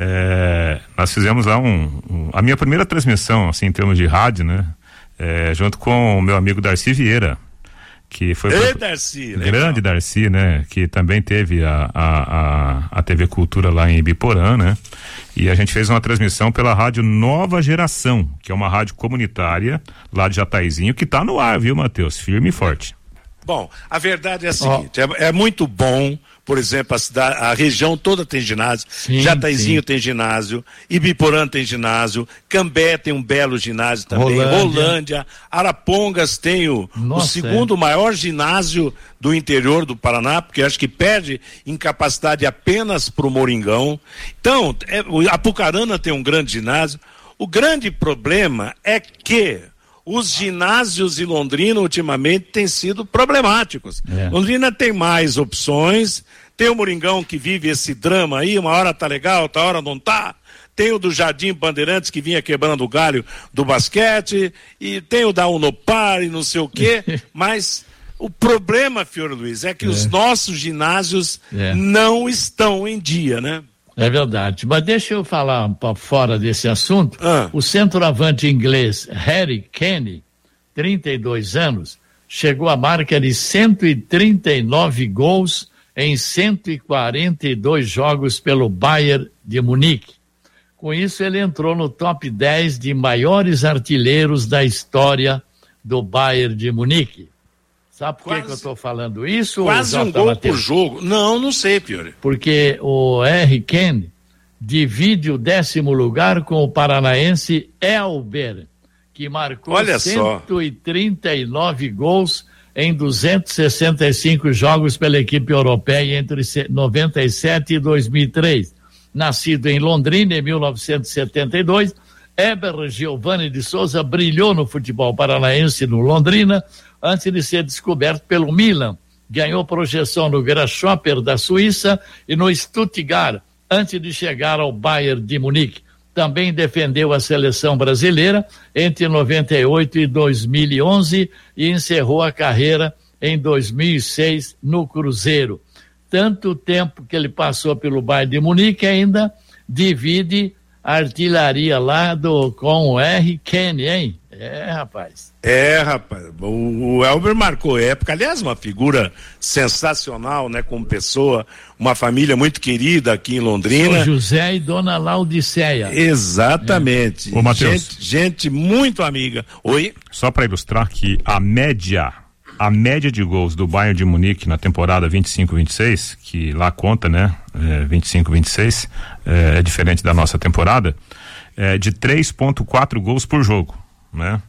É, nós fizemos lá um, um, a minha primeira transmissão, assim, em termos de rádio, né? É, junto com o meu amigo Darcy Vieira, que foi Ei, pro, Darcy, grande legal. Darcy, né? Que também teve a, a, a, a T V Cultura lá em Ibiporã, né? E a gente fez uma transmissão pela rádio Nova Geração, que é uma rádio comunitária lá de Jataizinho, que tá no ar, viu, Matheus? Firme e forte. Bom, a verdade é a seguinte, oh. é, é muito bom, por exemplo, a cidade, a região toda tem ginásio, sim, Jataizinho sim. tem ginásio, Ibiporã tem ginásio, Cambé tem um belo ginásio também, Rolândia, Rolândia Arapongas tem o, o segundo é. maior ginásio do interior do Paraná, porque acho que perde em capacidade apenas pro Moringão. Então, é, Apucarana tem um grande ginásio. O grande problema é que os ginásios em Londrina ultimamente têm sido problemáticos. É. Londrina tem mais opções, tem o Moringão que vive esse drama aí, uma hora tá legal, outra hora não tá. Tem o do Jardim Bandeirantes que vinha quebrando o galho do basquete, e tem o da Unopar e não sei o quê, mas o problema, Fiore Luiz, é que é. os nossos ginásios é. não estão em dia, né? É verdade, mas deixa eu falar um pouco fora desse assunto. Ah. O centroavante inglês Harry Kane, trinta e dois anos, chegou à marca de cento e trinta e nove gols em cento e quarenta e dois jogos pelo Bayern de Munique. Com isso, ele entrou no top dez de maiores artilheiros da história do Bayern de Munique. Sabe por que, que eu estou falando isso? Quase um gol por jogo. Não, não sei, Piore. Porque o Harry Kane divide o décimo lugar com o paranaense Elber, que marcou Olha cento e trinta e nove gols em duzentos e sessenta e cinco jogos pela equipe europeia entre noventa e sete e dois mil e três. Nascido em Londrina em mil novecentos e setenta e dois, Eber Giovanni de Souza brilhou no futebol paranaense no Londrina, antes de ser descoberto pelo Milan. Ganhou projeção no Grasshopper da Suíça e no Stuttgart, antes de chegar ao Bayern de Munique. Também defendeu a seleção brasileira entre noventa e oito e dois mil e onze e encerrou a carreira em dois mil e seis no Cruzeiro. Tanto tempo que ele passou pelo Bayern de Munique, ainda divide a artilharia lá do, com o R. Kane, hein? É, rapaz. É, rapaz. O, o Elber marcou época. Aliás, uma figura sensacional, né? Como pessoa, uma família muito querida aqui em Londrina. São José e Dona Laudiceia. Exatamente. É. Ô, Matheus. Gente, gente muito amiga. Oi? Só para ilustrar que a média, a média de gols do Bayern de Munique na temporada vinte e cinco vinte e seis, que lá conta, né? É, vinte e cinco vinte e seis, é, é diferente da nossa temporada, é de três ponto quatro gols por jogo. Né?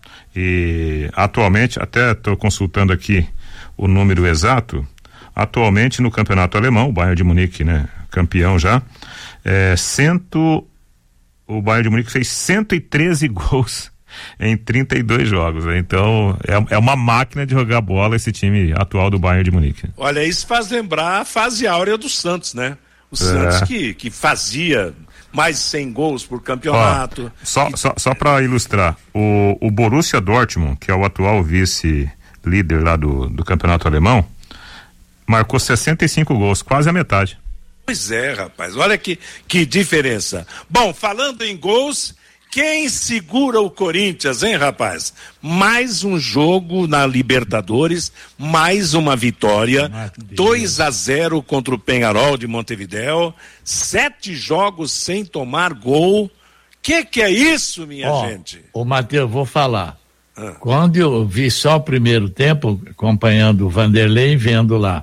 E atualmente, até estou consultando aqui o número exato, atualmente no campeonato alemão, o Bayern de Munique, né, campeão já, é, cento, o Bayern de Munique fez cento e treze gols em trinta e dois jogos, né? Então é, é uma máquina de jogar bola esse time atual do Bayern de Munique. Olha, isso faz lembrar a fase áurea do Santos, né? O é. Santos que, que fazia mais de cem gols por campeonato. Ó, só só, só para ilustrar, o, o Borussia Dortmund, que é o atual vice-líder lá do, do campeonato alemão, marcou sessenta e cinco gols, quase a metade. Pois é, rapaz, olha que, que diferença. Bom, falando em gols, quem segura o Corinthians, hein, rapaz? Mais um jogo na Libertadores, mais uma vitória, dois a zero contra o Peñarol de Montevidéu, sete jogos sem tomar gol. Que que é isso, minha oh, gente? Ô, Matheus, vou falar. Ah. Quando eu vi só o primeiro tempo, acompanhando o Vanderlei, vendo lá,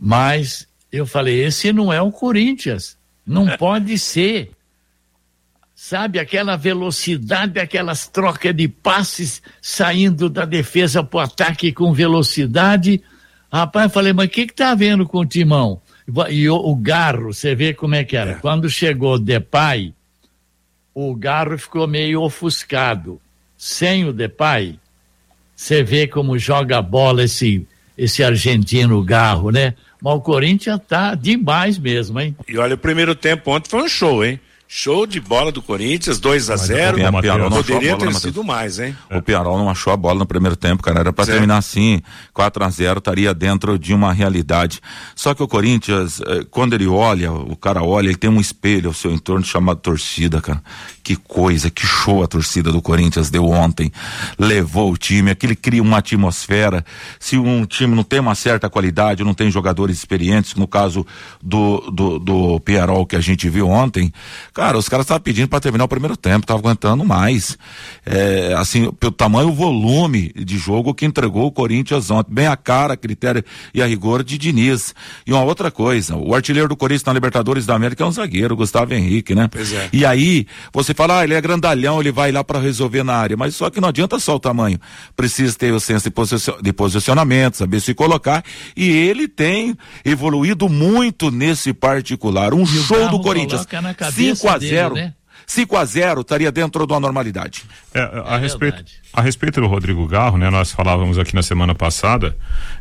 mas eu falei, esse não é o Corinthians, não pode ser. sabe, aquela velocidade, aquelas trocas de passes saindo da defesa pro ataque com velocidade. Rapaz, falei, mas o que que tá havendo com o Timão? E o, o Garro, você vê como é que era. É. Quando chegou o Depay, o Garro ficou meio ofuscado. Sem o Depay, você vê como joga a bola esse, esse argentino Garro, né? Mas o Corinthians tá demais mesmo, hein? E olha, o primeiro tempo ontem foi um show, hein? Show de bola do Corinthians, dois a zero. Poderia ter sido mais, hein? O Piarol não achou a bola no primeiro tempo, cara. Era pra certo. terminar assim, quatro a zero, estaria dentro de uma realidade. Só que o Corinthians, quando ele olha, o cara olha, ele tem um espelho ao seu entorno chamado torcida, cara. Que coisa, que show a torcida do Corinthians deu ontem. Levou o time, aquele cria uma atmosfera. Se um time não tem uma certa qualidade, não tem jogadores experientes, no caso do, do, do Piarol que a gente viu ontem, cara, os caras estavam pedindo para terminar o primeiro tempo, estavam aguentando mais. É, assim, pelo tamanho, o volume de jogo que entregou o Corinthians ontem, bem a cara, a critério e a rigor de Diniz. E uma outra coisa, o artilheiro do Corinthians na Libertadores da América é um zagueiro, Gustavo Henrique, né? Pois é. E aí, você fala, ah, ele é grandalhão, ele vai lá para resolver na área, mas só que não adianta só o tamanho, precisa ter o senso de, posicion... de posicionamento, saber se colocar, e ele tem evoluído muito nesse particular, um e show do Corinthians, cinco a zero, dele, né? cinco a zero estaria dentro da normalidade. É, a, é respeito, a respeito do Rodrigo Garro, né, nós falávamos aqui na semana passada,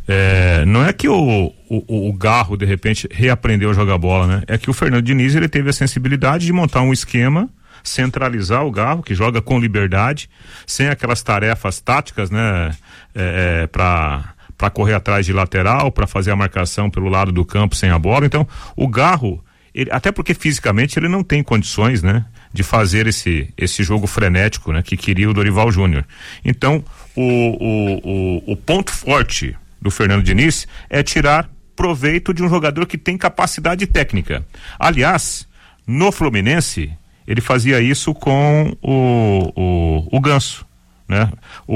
é, não é que o, o, o Garro de repente reaprendeu a jogar bola, né? É que o Fernando Diniz, ele teve a sensibilidade de montar um esquema, centralizar o Garro, que joga com liberdade, sem aquelas tarefas táticas, né, é, é, para para correr atrás de lateral, para fazer a marcação pelo lado do campo sem a bola. Então, o Garro, ele, até porque fisicamente ele não tem condições, né, de fazer esse esse jogo frenético, né, que queria o Dorival Júnior. Então, o, o, o, o ponto forte do Fernando Diniz é tirar proveito de um jogador que tem capacidade técnica. Aliás, no Fluminense, ele fazia isso com o, o, o Ganso, né?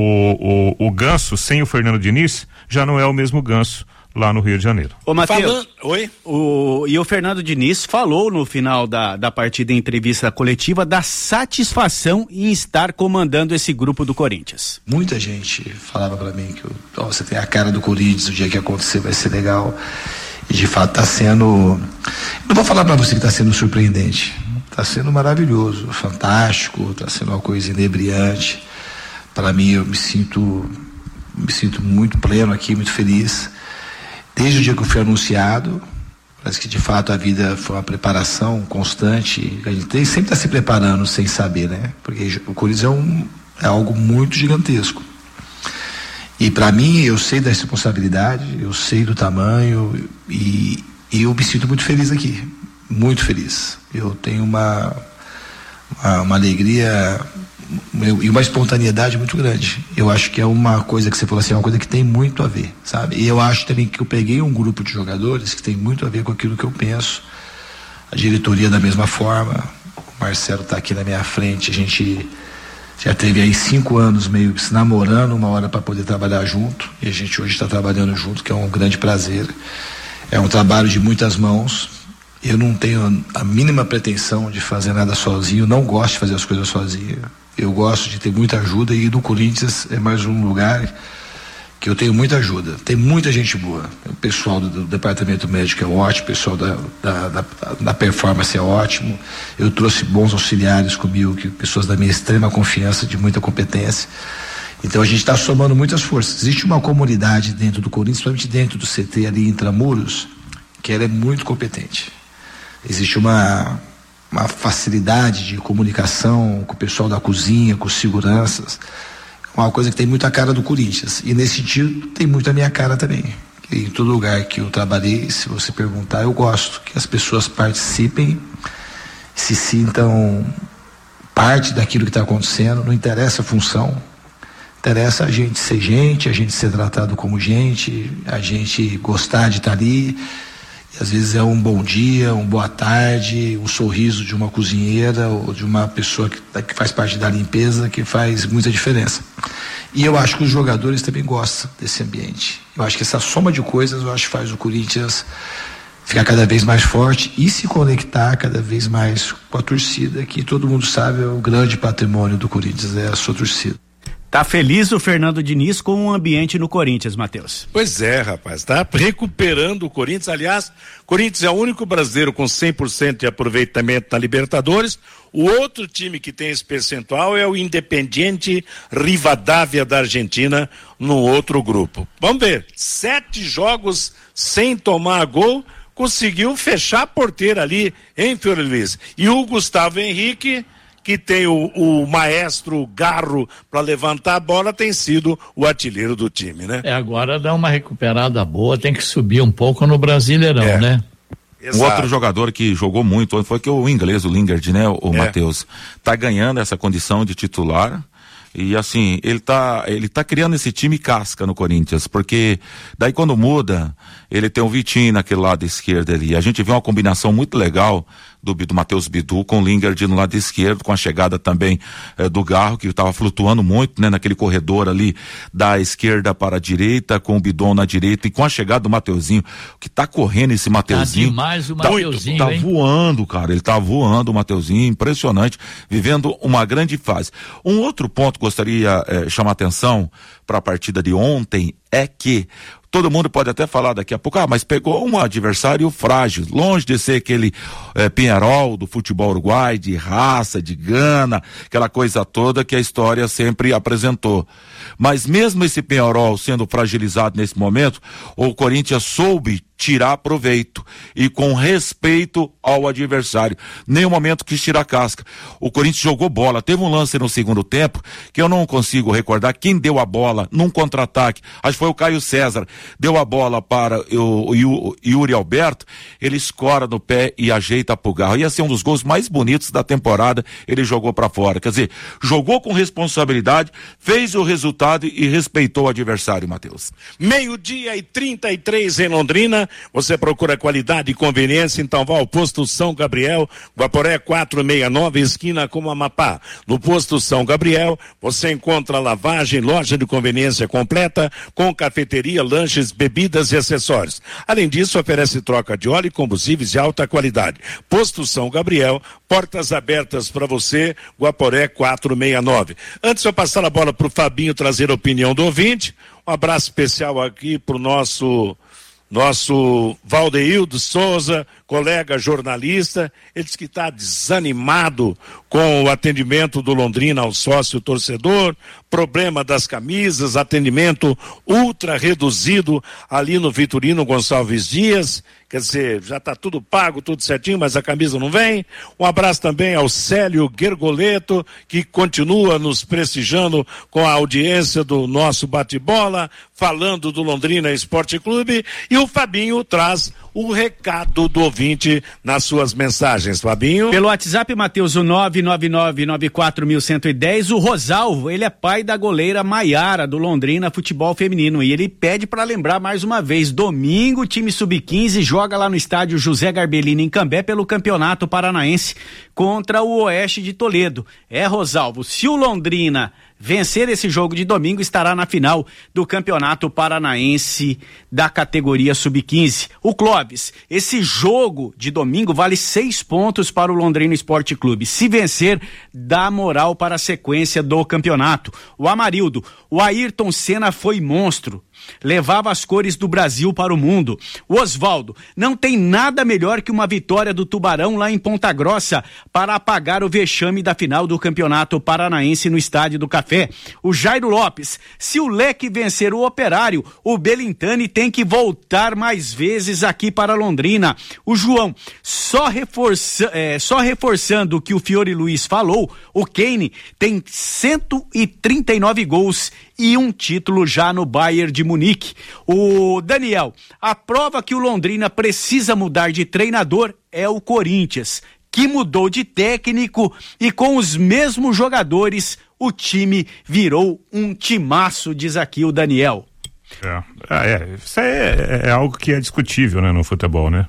O, o, o Ganso, sem o Fernando Diniz, já não é o mesmo Ganso lá no Rio de Janeiro. Ô, Matheus, oi? O, e o Fernando Diniz falou no final da, da partida, em entrevista coletiva, da satisfação em estar comandando esse grupo do Corinthians. Muita gente falava pra mim que ó, você tem a cara do Corinthians, o dia que acontecer vai ser legal. E de fato tá sendo, não vou falar pra você que tá sendo surpreendente, tá sendo maravilhoso, fantástico, tá sendo uma coisa inebriante. Para mim, eu me sinto me sinto muito pleno aqui, muito feliz. Desde o dia que eu fui anunciado, parece que de fato a vida foi uma preparação constante. A gente tem, sempre está se preparando sem saber, né? Porque o Corinthians é, um, é algo muito gigantesco. E para mim, eu sei da responsabilidade, eu sei do tamanho e, e eu me sinto muito feliz aqui, muito feliz. Eu tenho uma, uma, uma alegria e uma espontaneidade muito grande. Eu acho que é uma coisa que você falou assim, é uma coisa que tem muito a ver, sabe? E eu acho também que eu peguei um grupo de jogadores que tem muito a ver com aquilo que eu penso, a diretoria da mesma forma, o Marcelo está aqui na minha frente, a gente já teve aí cinco anos meio que se namorando, uma hora para poder trabalhar junto, e a gente hoje está trabalhando junto, que é um grande prazer. É um trabalho de muitas mãos. Eu não tenho a mínima pretensão de fazer nada sozinho, não gosto de fazer as coisas sozinho. Eu gosto de ter muita ajuda, e do Corinthians é mais um lugar que eu tenho muita ajuda. Tem muita gente boa. O pessoal do, do departamento médico é ótimo, o pessoal da, da, da, da performance é ótimo. Eu trouxe bons auxiliares comigo, que, pessoas da minha extrema confiança, de muita competência. Então a gente está somando muitas forças. Existe uma comunidade dentro do Corinthians, principalmente dentro do C T ali em Intramuros, que ela é muito competente. Existe uma, uma facilidade de comunicação com o pessoal da cozinha, com os seguranças. Uma coisa que tem muita cara do Corinthians. E nesse sentido tem muito a minha cara também. E em todo lugar que eu trabalhei, se você perguntar, eu gosto que as pessoas participem, se sintam parte daquilo que está acontecendo. Não interessa a função, interessa a gente ser gente, a gente ser tratado como gente, a gente gostar de estar ali. E às vezes é um bom dia, uma boa tarde, um sorriso de uma cozinheira ou de uma pessoa que, que faz parte da limpeza, que faz muita diferença. E eu acho que os jogadores também gostam desse ambiente. Eu acho que essa soma de coisas, eu acho que faz o Corinthians ficar cada vez mais forte e se conectar cada vez mais com a torcida, que todo mundo sabe é o grande patrimônio do Corinthians, é a sua torcida. Tá feliz o Fernando Diniz com o ambiente no Corinthians, Matheus? Pois é, rapaz, tá recuperando o Corinthians. Aliás, Corinthians é o único brasileiro com cem por cento de aproveitamento na Libertadores. O outro time que tem esse percentual é o Independiente Rivadavia da Argentina, no outro grupo. Vamos ver, sete jogos sem tomar gol, conseguiu fechar a porteira ali, hein, Fiore Luiz? E o Gustavo Henrique, que tem o, o maestro Garro para levantar a bola, tem sido o artilheiro do time, né? É, agora dá uma recuperada boa, tem que subir um pouco no Brasileirão, é. né? Um outro jogador que jogou muito foi que o inglês, o Lingard, né, o, o é. Matheus, tá ganhando essa condição de titular. E assim, ele tá, ele tá criando esse time casca no Corinthians, porque daí quando muda, ele tem o Vitinho naquele lado esquerdo ali. A gente vê uma combinação muito legal do, do Matheus Bidu com o Lingard no lado esquerdo, com a chegada também eh, do Garro, que estava flutuando muito, né, naquele corredor ali da esquerda para a direita, com o Bidon na direita e com a chegada do Mateuzinho, que tá correndo esse Mateuzinho. Tá demais o Mateuzinho, tá, tá hein? voando, cara, ele tá voando o Mateuzinho, impressionante, vivendo uma grande fase. Um outro ponto que gostaria eh, chamar atenção para a partida de ontem é que todo mundo pode até falar daqui a pouco, ah, mas pegou um adversário frágil, longe de ser aquele eh, Penharol do futebol uruguai, de raça, de gana, aquela coisa toda que a história sempre apresentou. Mas mesmo esse Penharol sendo fragilizado nesse momento, o Corinthians soube tirar proveito e com respeito ao adversário. Nenhum momento quis tirar casca. O Corinthians jogou bola. Teve um lance no segundo tempo que eu não consigo recordar quem deu a bola num contra-ataque. Acho que foi o Caio César. Deu a bola para o, o, o Yuri Alberto. Ele escora no pé e ajeita pro Garro. Ia ser um dos gols mais bonitos da temporada. Ele jogou para fora. Quer dizer, jogou com responsabilidade, fez o resultado e respeitou o adversário, Matheus. Meio-dia e trinta e três em Londrina. Você procura qualidade e conveniência, então vá ao posto São Gabriel, Guaporé quatrocentos e sessenta e nove, esquina com Amapá. No posto São Gabriel, você encontra lavagem, loja de conveniência completa, com cafeteria, lanches, bebidas e acessórios. Além disso, oferece troca de óleo e combustíveis de alta qualidade. Posto São Gabriel, portas abertas para você, Guaporé quatrocentos e sessenta e nove. Antes de eu passar a bola para o Fabinho trazer a opinião do ouvinte, um abraço especial aqui para o nosso... Nosso Valdeildo Souza, colega jornalista, ele disse que está desanimado com o atendimento do Londrina ao sócio torcedor, problema das camisas, atendimento ultra reduzido ali no Vitorino Gonçalves Dias, quer dizer, já está tudo pago, tudo certinho, mas a camisa não vem. Um abraço também ao Célio Gergoleto, que continua nos prestigiando com a audiência do nosso bate-bola, falando do Londrina Esporte Clube, e o Fabinho traz o recado do ouvinte nas suas mensagens, Fabinho. Pelo WhatsApp, Matheus, o nove nove nove nove quatro um um um zero, o Rosalvo, ele é pai da goleira Maiara, do Londrina Futebol Feminino, e ele pede para lembrar mais uma vez, domingo, time sub quinze joga lá no estádio José Garbellini, em Cambé, pelo Campeonato Paranaense, contra o Oeste de Toledo. É, Rosalvo, se o Londrina vencer esse jogo de domingo, estará na final do Campeonato Paranaense da categoria sub quinze. O Clóvis, esse jogo de domingo vale seis pontos para o Londrina Esporte Clube. Se vencer, dá moral para a sequência do campeonato. O Amarildo, o Ayrton Senna foi monstro. Levava as cores do Brasil para o mundo. O Osvaldo, não tem nada melhor que uma vitória do Tubarão lá em Ponta Grossa para apagar o vexame da final do Campeonato Paranaense no Estádio do Café. O Jairo Lopes, se o Leque vencer o Operário, o Belintani tem que voltar mais vezes aqui para Londrina. O João, só, reforça, é, só reforçando o que o Fiore Luiz falou, o Kane tem cento e trinta e nove gols e um título já no Bayern de Munique. O Daniel, a prova que o Londrina precisa mudar de treinador é o Corinthians, que mudou de técnico e com os mesmos jogadores o time virou um timaço, diz aqui o Daniel. É, é, isso é, é algo que é discutível, né, no futebol, né?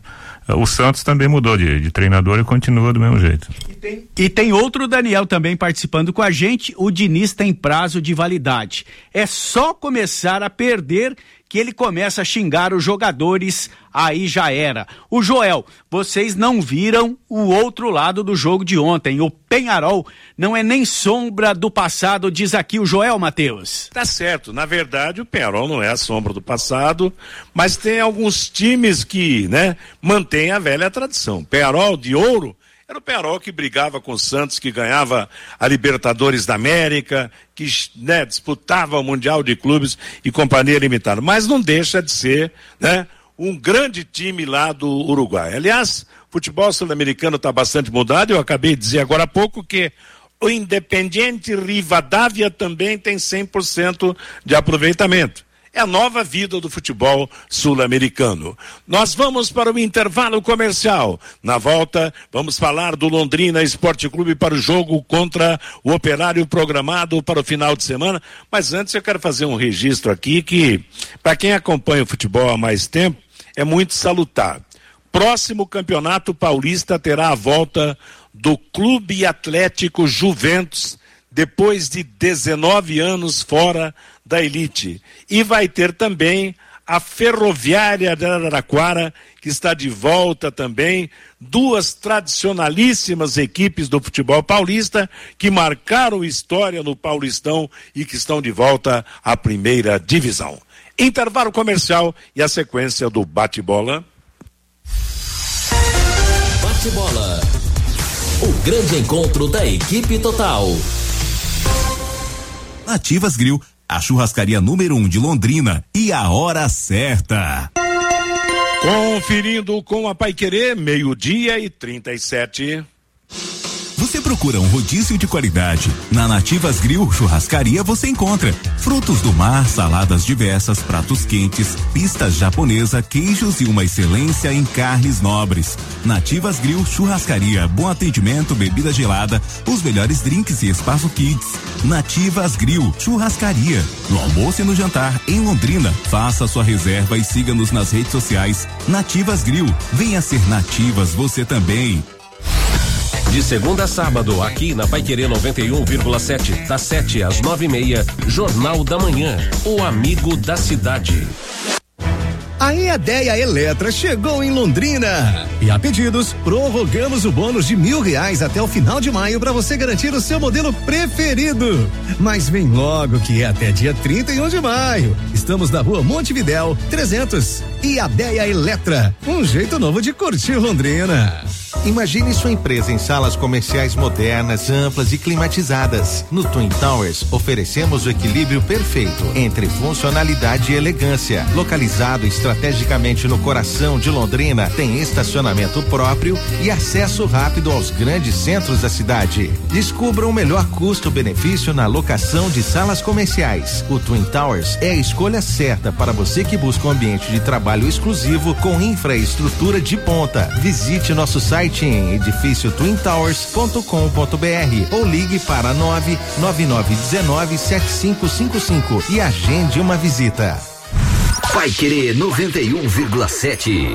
O Santos também mudou de, de treinador e continua do mesmo jeito. E tem, e tem outro Daniel também participando com a gente. O Diniz tem prazo de validade. É só começar a perder que ele começa a xingar os jogadores, aí já era. O Joel, vocês não viram o outro lado do jogo de ontem. O Penharol não é nem sombra do passado, diz aqui o Joel Matheus. Tá certo, na verdade o Penharol não é a sombra do passado, mas tem alguns times que, né, mantêm a velha tradição. Penharol de ouro era o Penharol que brigava com o Santos, que ganhava a Libertadores da América, que, né, disputava o Mundial de Clubes e Companhia Limitada. Mas não deixa de ser, né, um grande time lá do Uruguai. Aliás, o futebol sul-americano está bastante mudado. Eu acabei de dizer agora há pouco que o Independiente Rivadavia também tem cem por cento de aproveitamento. É a nova vida do futebol sul-americano. Nós vamos para o intervalo comercial. Na volta, vamos falar do Londrina Esporte Clube para o jogo contra o Operário programado para o final de semana. Mas antes eu quero fazer um registro aqui que, para quem acompanha o futebol há mais tempo, é muito salutar. Próximo Campeonato Paulista terá a volta do Clube Atlético Juventus, depois de dezenove anos fora da elite. E vai ter também a Ferroviária de Araraquara, que está de volta também, duas tradicionalíssimas equipes do futebol paulista que marcaram história no Paulistão e que estão de volta à primeira divisão. Intervalo comercial e a sequência do bate-bola. Bate-bola. O grande encontro da equipe total. Nativas Grill, a churrascaria número um de Londrina e a hora certa. Conferindo com a Paiquerê, meio-dia e trinta e sete. Você procura um rodízio de qualidade. Na Nativas Grill Churrascaria você encontra frutos do mar, saladas diversas, pratos quentes, pistas japonesa, queijos e uma excelência em carnes nobres. Nativas Grill Churrascaria, bom atendimento, bebida gelada, os melhores drinks e espaço kids. Nativas Grill Churrascaria, no almoço e no jantar em Londrina. Faça sua reserva e siga-nos nas redes sociais. Nativas Grill, venha ser Nativas você também. De segunda a sábado, aqui na Paiquerê noventa e um vírgula sete, das sete às nove e meia, Jornal da Manhã, o amigo da cidade. A EADEA Eletra chegou em Londrina. E a pedidos, prorrogamos o bônus de mil reais até o final de maio para você garantir o seu modelo preferido. Mas vem logo que é até dia trinta e um de maio. Estamos na rua Montevidéu, trezentos. EADEA Eletra, um jeito novo de curtir Londrina. Imagine sua empresa em salas comerciais modernas, amplas e climatizadas. No Twin Towers, oferecemos o equilíbrio perfeito entre funcionalidade e elegância. Localizado estrategicamente no coração de Londrina, tem estacionamento próprio e acesso rápido aos grandes centros da cidade. Descubra o melhor custo-benefício na locação de salas comerciais. O Twin Towers é a escolha certa para você que busca um ambiente de trabalho exclusivo com infraestrutura de ponta. Visite nosso site em edifício twin towers ponto com ponto br ou ligue para nove nove nove um nove sete cinco cinco cinco e agende uma visita. Paiquerê noventa e um vírgula sete.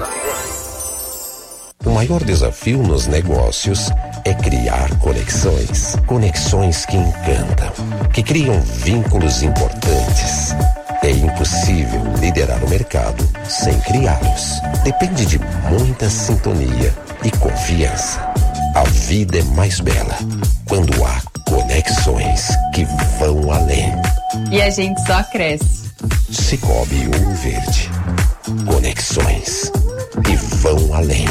O maior desafio nos negócios é criar conexões. Conexões que encantam, que criam vínculos importantes. É impossível liderar o mercado sem criá-los. Depende de muita sintonia e confiança. A vida é mais bela quando há conexões que vão além. E a gente só cresce. Cicobi Ouro Verde. Conexões que vão além.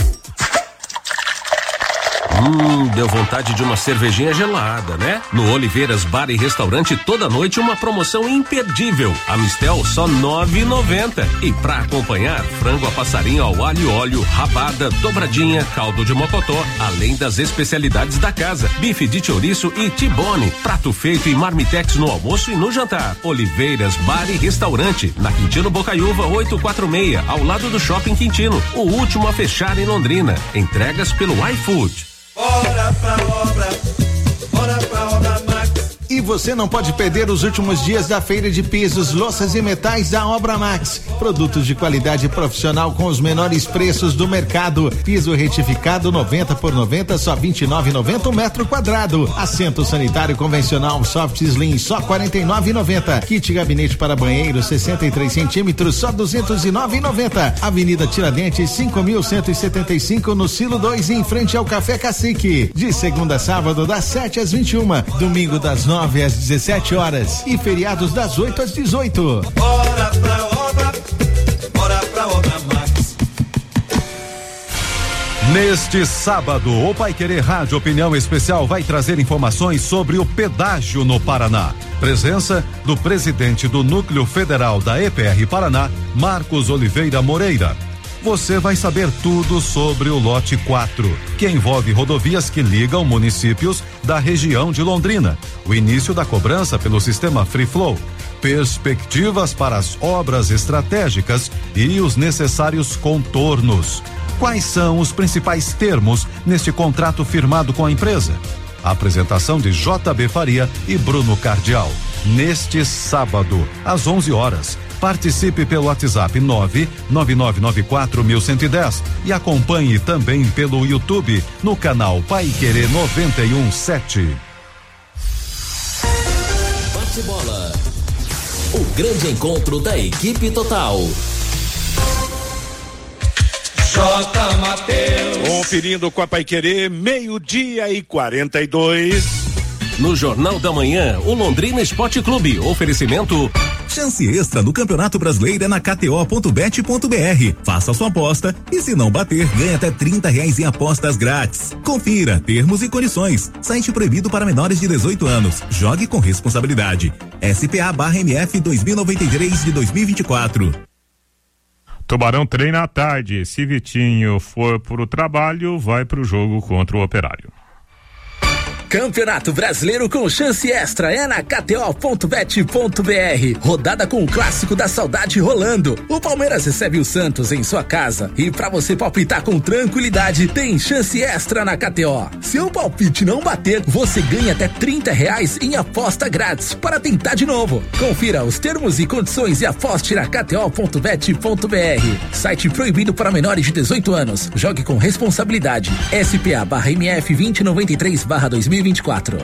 Hum, deu vontade de uma cervejinha gelada, né? No Oliveiras Bar e Restaurante toda noite uma promoção imperdível. A Mistel só nove e noventa. E pra acompanhar, frango a passarinho ao alho e óleo, rabada, dobradinha, caldo de mocotó, além das especialidades da casa, bife de chouriço e tibone, prato feito em marmitex no almoço e no jantar. Oliveiras Bar e Restaurante, na Quintino Bocaiúva oitocentos e quarenta e seis, ao lado do Shopping Quintino, o último a fechar em Londrina. Entregas pelo iFood. Bora pra obra, bora pra obra Max. E você não pode perder os últimos dias da feira de pisos, louças e metais da Obra Max. Produtos de qualidade profissional com os menores preços do mercado. Piso retificado noventa por noventa, só vinte e nove reais e noventa centavos o metro quadrado. Assento sanitário convencional Soft Slim, só quarenta e nove reais e noventa centavos. Kit gabinete para banheiro sessenta e três centímetros, só duzentos e nove reais e noventa centavos. Avenida Tiradentes, cinco mil cento e setenta e cinco, no Silo dois, em frente ao Café Cacique. De segunda a sábado, das sete às vinte e uma, domingo das nove às dezessete horas e feriados das oito às dezoito. Bora pra obra, bora pra Obra Max. Neste sábado, o Paiquerê Rádio Opinião Especial vai trazer informações sobre o pedágio no Paraná. Presença do presidente do Núcleo Federal da E P R Paraná, Marcos Oliveira Moreira. Você vai saber tudo sobre o lote quatro, que envolve rodovias que ligam municípios da região de Londrina. O início da cobrança pelo sistema Free Flow, perspectivas para as obras estratégicas e os necessários contornos. Quais são os principais termos neste contrato firmado com a empresa? A apresentação de J B Faria e Bruno Cardial. Neste sábado, às onze horas. Participe pelo WhatsApp nove nove nove nove quatro um um zero e acompanhe também pelo YouTube no canal Paiquerê noventa e um ponto sete. Bate bola. O grande encontro da equipe total. J. Mateus. Conferindo com a Paiquerê, meio-dia e quarenta e dois. No Jornal da Manhã, o Londrina Esporte Clube. Oferecimento. Chance extra no Campeonato Brasileiro é na K T O ponto bet ponto B R. Faça a sua aposta e, se não bater, ganha até trinta reais em apostas grátis. Confira termos e condições. Site proibido para menores de dezoito anos. Jogue com responsabilidade. S P A barra M F dois mil e noventa e três de dois mil e vinte e quatro. Tubarão treina à tarde. Se Vitinho for pro trabalho, vai pro jogo contra o Operário. Campeonato Brasileiro com chance extra é na K T O ponto bet ponto B R. Rodada com o clássico da saudade rolando. O Palmeiras recebe o Santos em sua casa. E pra você palpitar com tranquilidade, tem chance extra na K T O. Se o palpite não bater, você ganha até trinta reais em aposta grátis para tentar de novo. Confira os termos e condições e aposte na K T O ponto bet ponto B R. Site proibido para menores de dezoito anos. Jogue com responsabilidade. S P A barra M F dois zero nove três barra dois mil e vinte e quatro.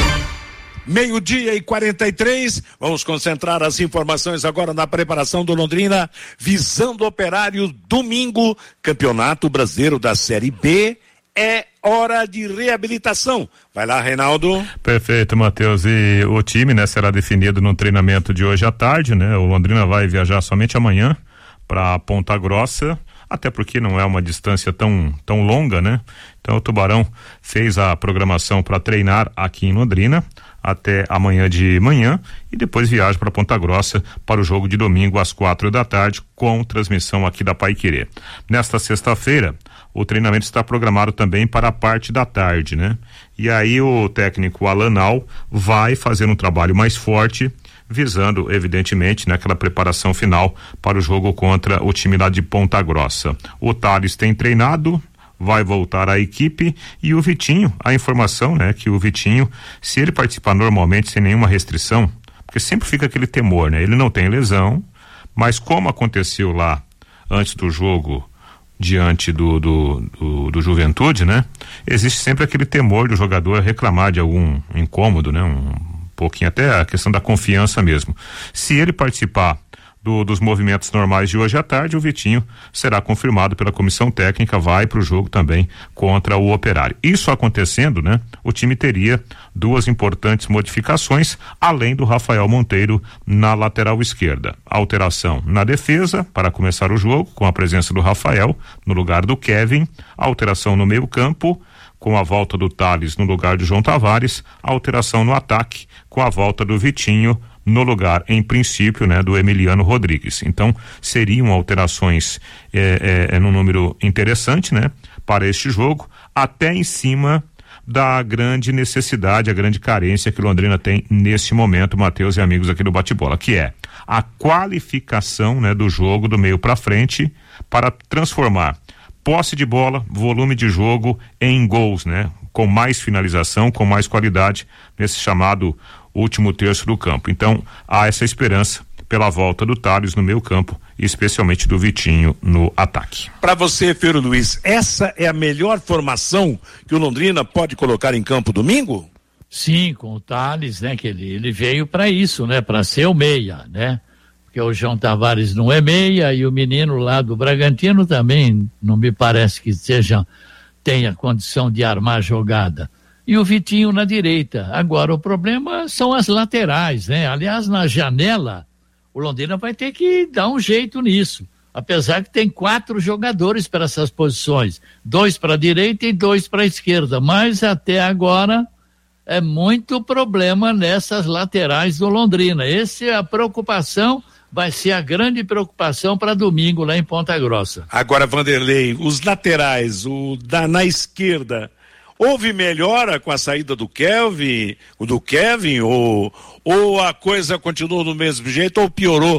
Meio-dia e quarenta e três, vamos concentrar as informações agora na preparação do Londrina, visando Operário, domingo, Campeonato Brasileiro da Série B, é hora de reabilitação. Vai lá, Reinaldo. Perfeito, Matheus, e o time, né, será definido no treinamento de hoje à tarde, né, o Londrina vai viajar somente amanhã para Ponta Grossa, até porque não é uma distância tão, tão longa, né? Então o Tubarão fez a programação para treinar aqui em Londrina até amanhã de manhã e depois viaja para Ponta Grossa para o jogo de domingo às quatro da tarde com transmissão aqui da Paiquerê. Nesta sexta-feira, o treinamento está programado também para a parte da tarde, né? E aí o técnico Alanal vai fazer um trabalho mais forte, visando, evidentemente, naquela preparação final para o jogo contra o time lá de Ponta Grossa. O Thales tem treinado, vai voltar à equipe, e o Vitinho, a informação, né, que o Vitinho, se ele participar normalmente sem nenhuma restrição, porque sempre fica aquele temor, né? Ele não tem lesão, mas como aconteceu lá antes do jogo diante do, do, do, do Juventude, né? Existe sempre aquele temor do jogador reclamar de algum incômodo, né? Um pouquinho até a questão da confiança mesmo. Se ele participar do, dos movimentos normais de hoje à tarde, o Vitinho será confirmado pela comissão técnica, vai para o jogo também contra o Operário. Isso acontecendo, né? O time teria duas importantes modificações, além do Rafael Monteiro na lateral esquerda. Alteração na defesa, para começar o jogo, com a presença do Rafael no lugar do Kevin, alteração no meio campo, com a volta do Thales no lugar de João Tavares, alteração no ataque, com a volta do Vitinho no lugar, em princípio, né, do Emiliano Rodrigues. Então, seriam alterações é, é, num número interessante, né, para este jogo, até em cima da grande necessidade, a grande carência que Londrina tem nesse momento, Matheus e amigos aqui do Bate-Bola, que é a qualificação, né, do jogo do meio para frente para transformar posse de bola, volume de jogo em gols, né? com mais finalização, com mais qualidade nesse chamado último terço do campo. Então, há essa esperança pela volta do Thales no meio campo e especialmente do Vitinho no ataque. Para você, Pedro Luiz, essa é a melhor formação que o Londrina pode colocar em campo domingo? Sim, com o Thales, né, que ele, ele veio para isso, né, para ser o meia, né? Porque o João Tavares não é meia e o menino lá do Bragantino também não me parece que seja, tenha condição de armar a jogada. E o Vitinho na direita. Agora, o problema são as laterais, né? Aliás, na janela, o Londrina vai ter que dar um jeito nisso. Apesar que tem quatro jogadores para essas posições. Dois para a direita e dois para a esquerda. Mas até agora é muito problema nessas laterais do Londrina. Essa é a preocupação, vai ser a grande preocupação para domingo lá em Ponta Grossa. Agora, Vanderlei, os laterais, o da, na esquerda, houve melhora com a saída do Kelvin, do Kevin, ou, ou a coisa continuou do mesmo jeito ou piorou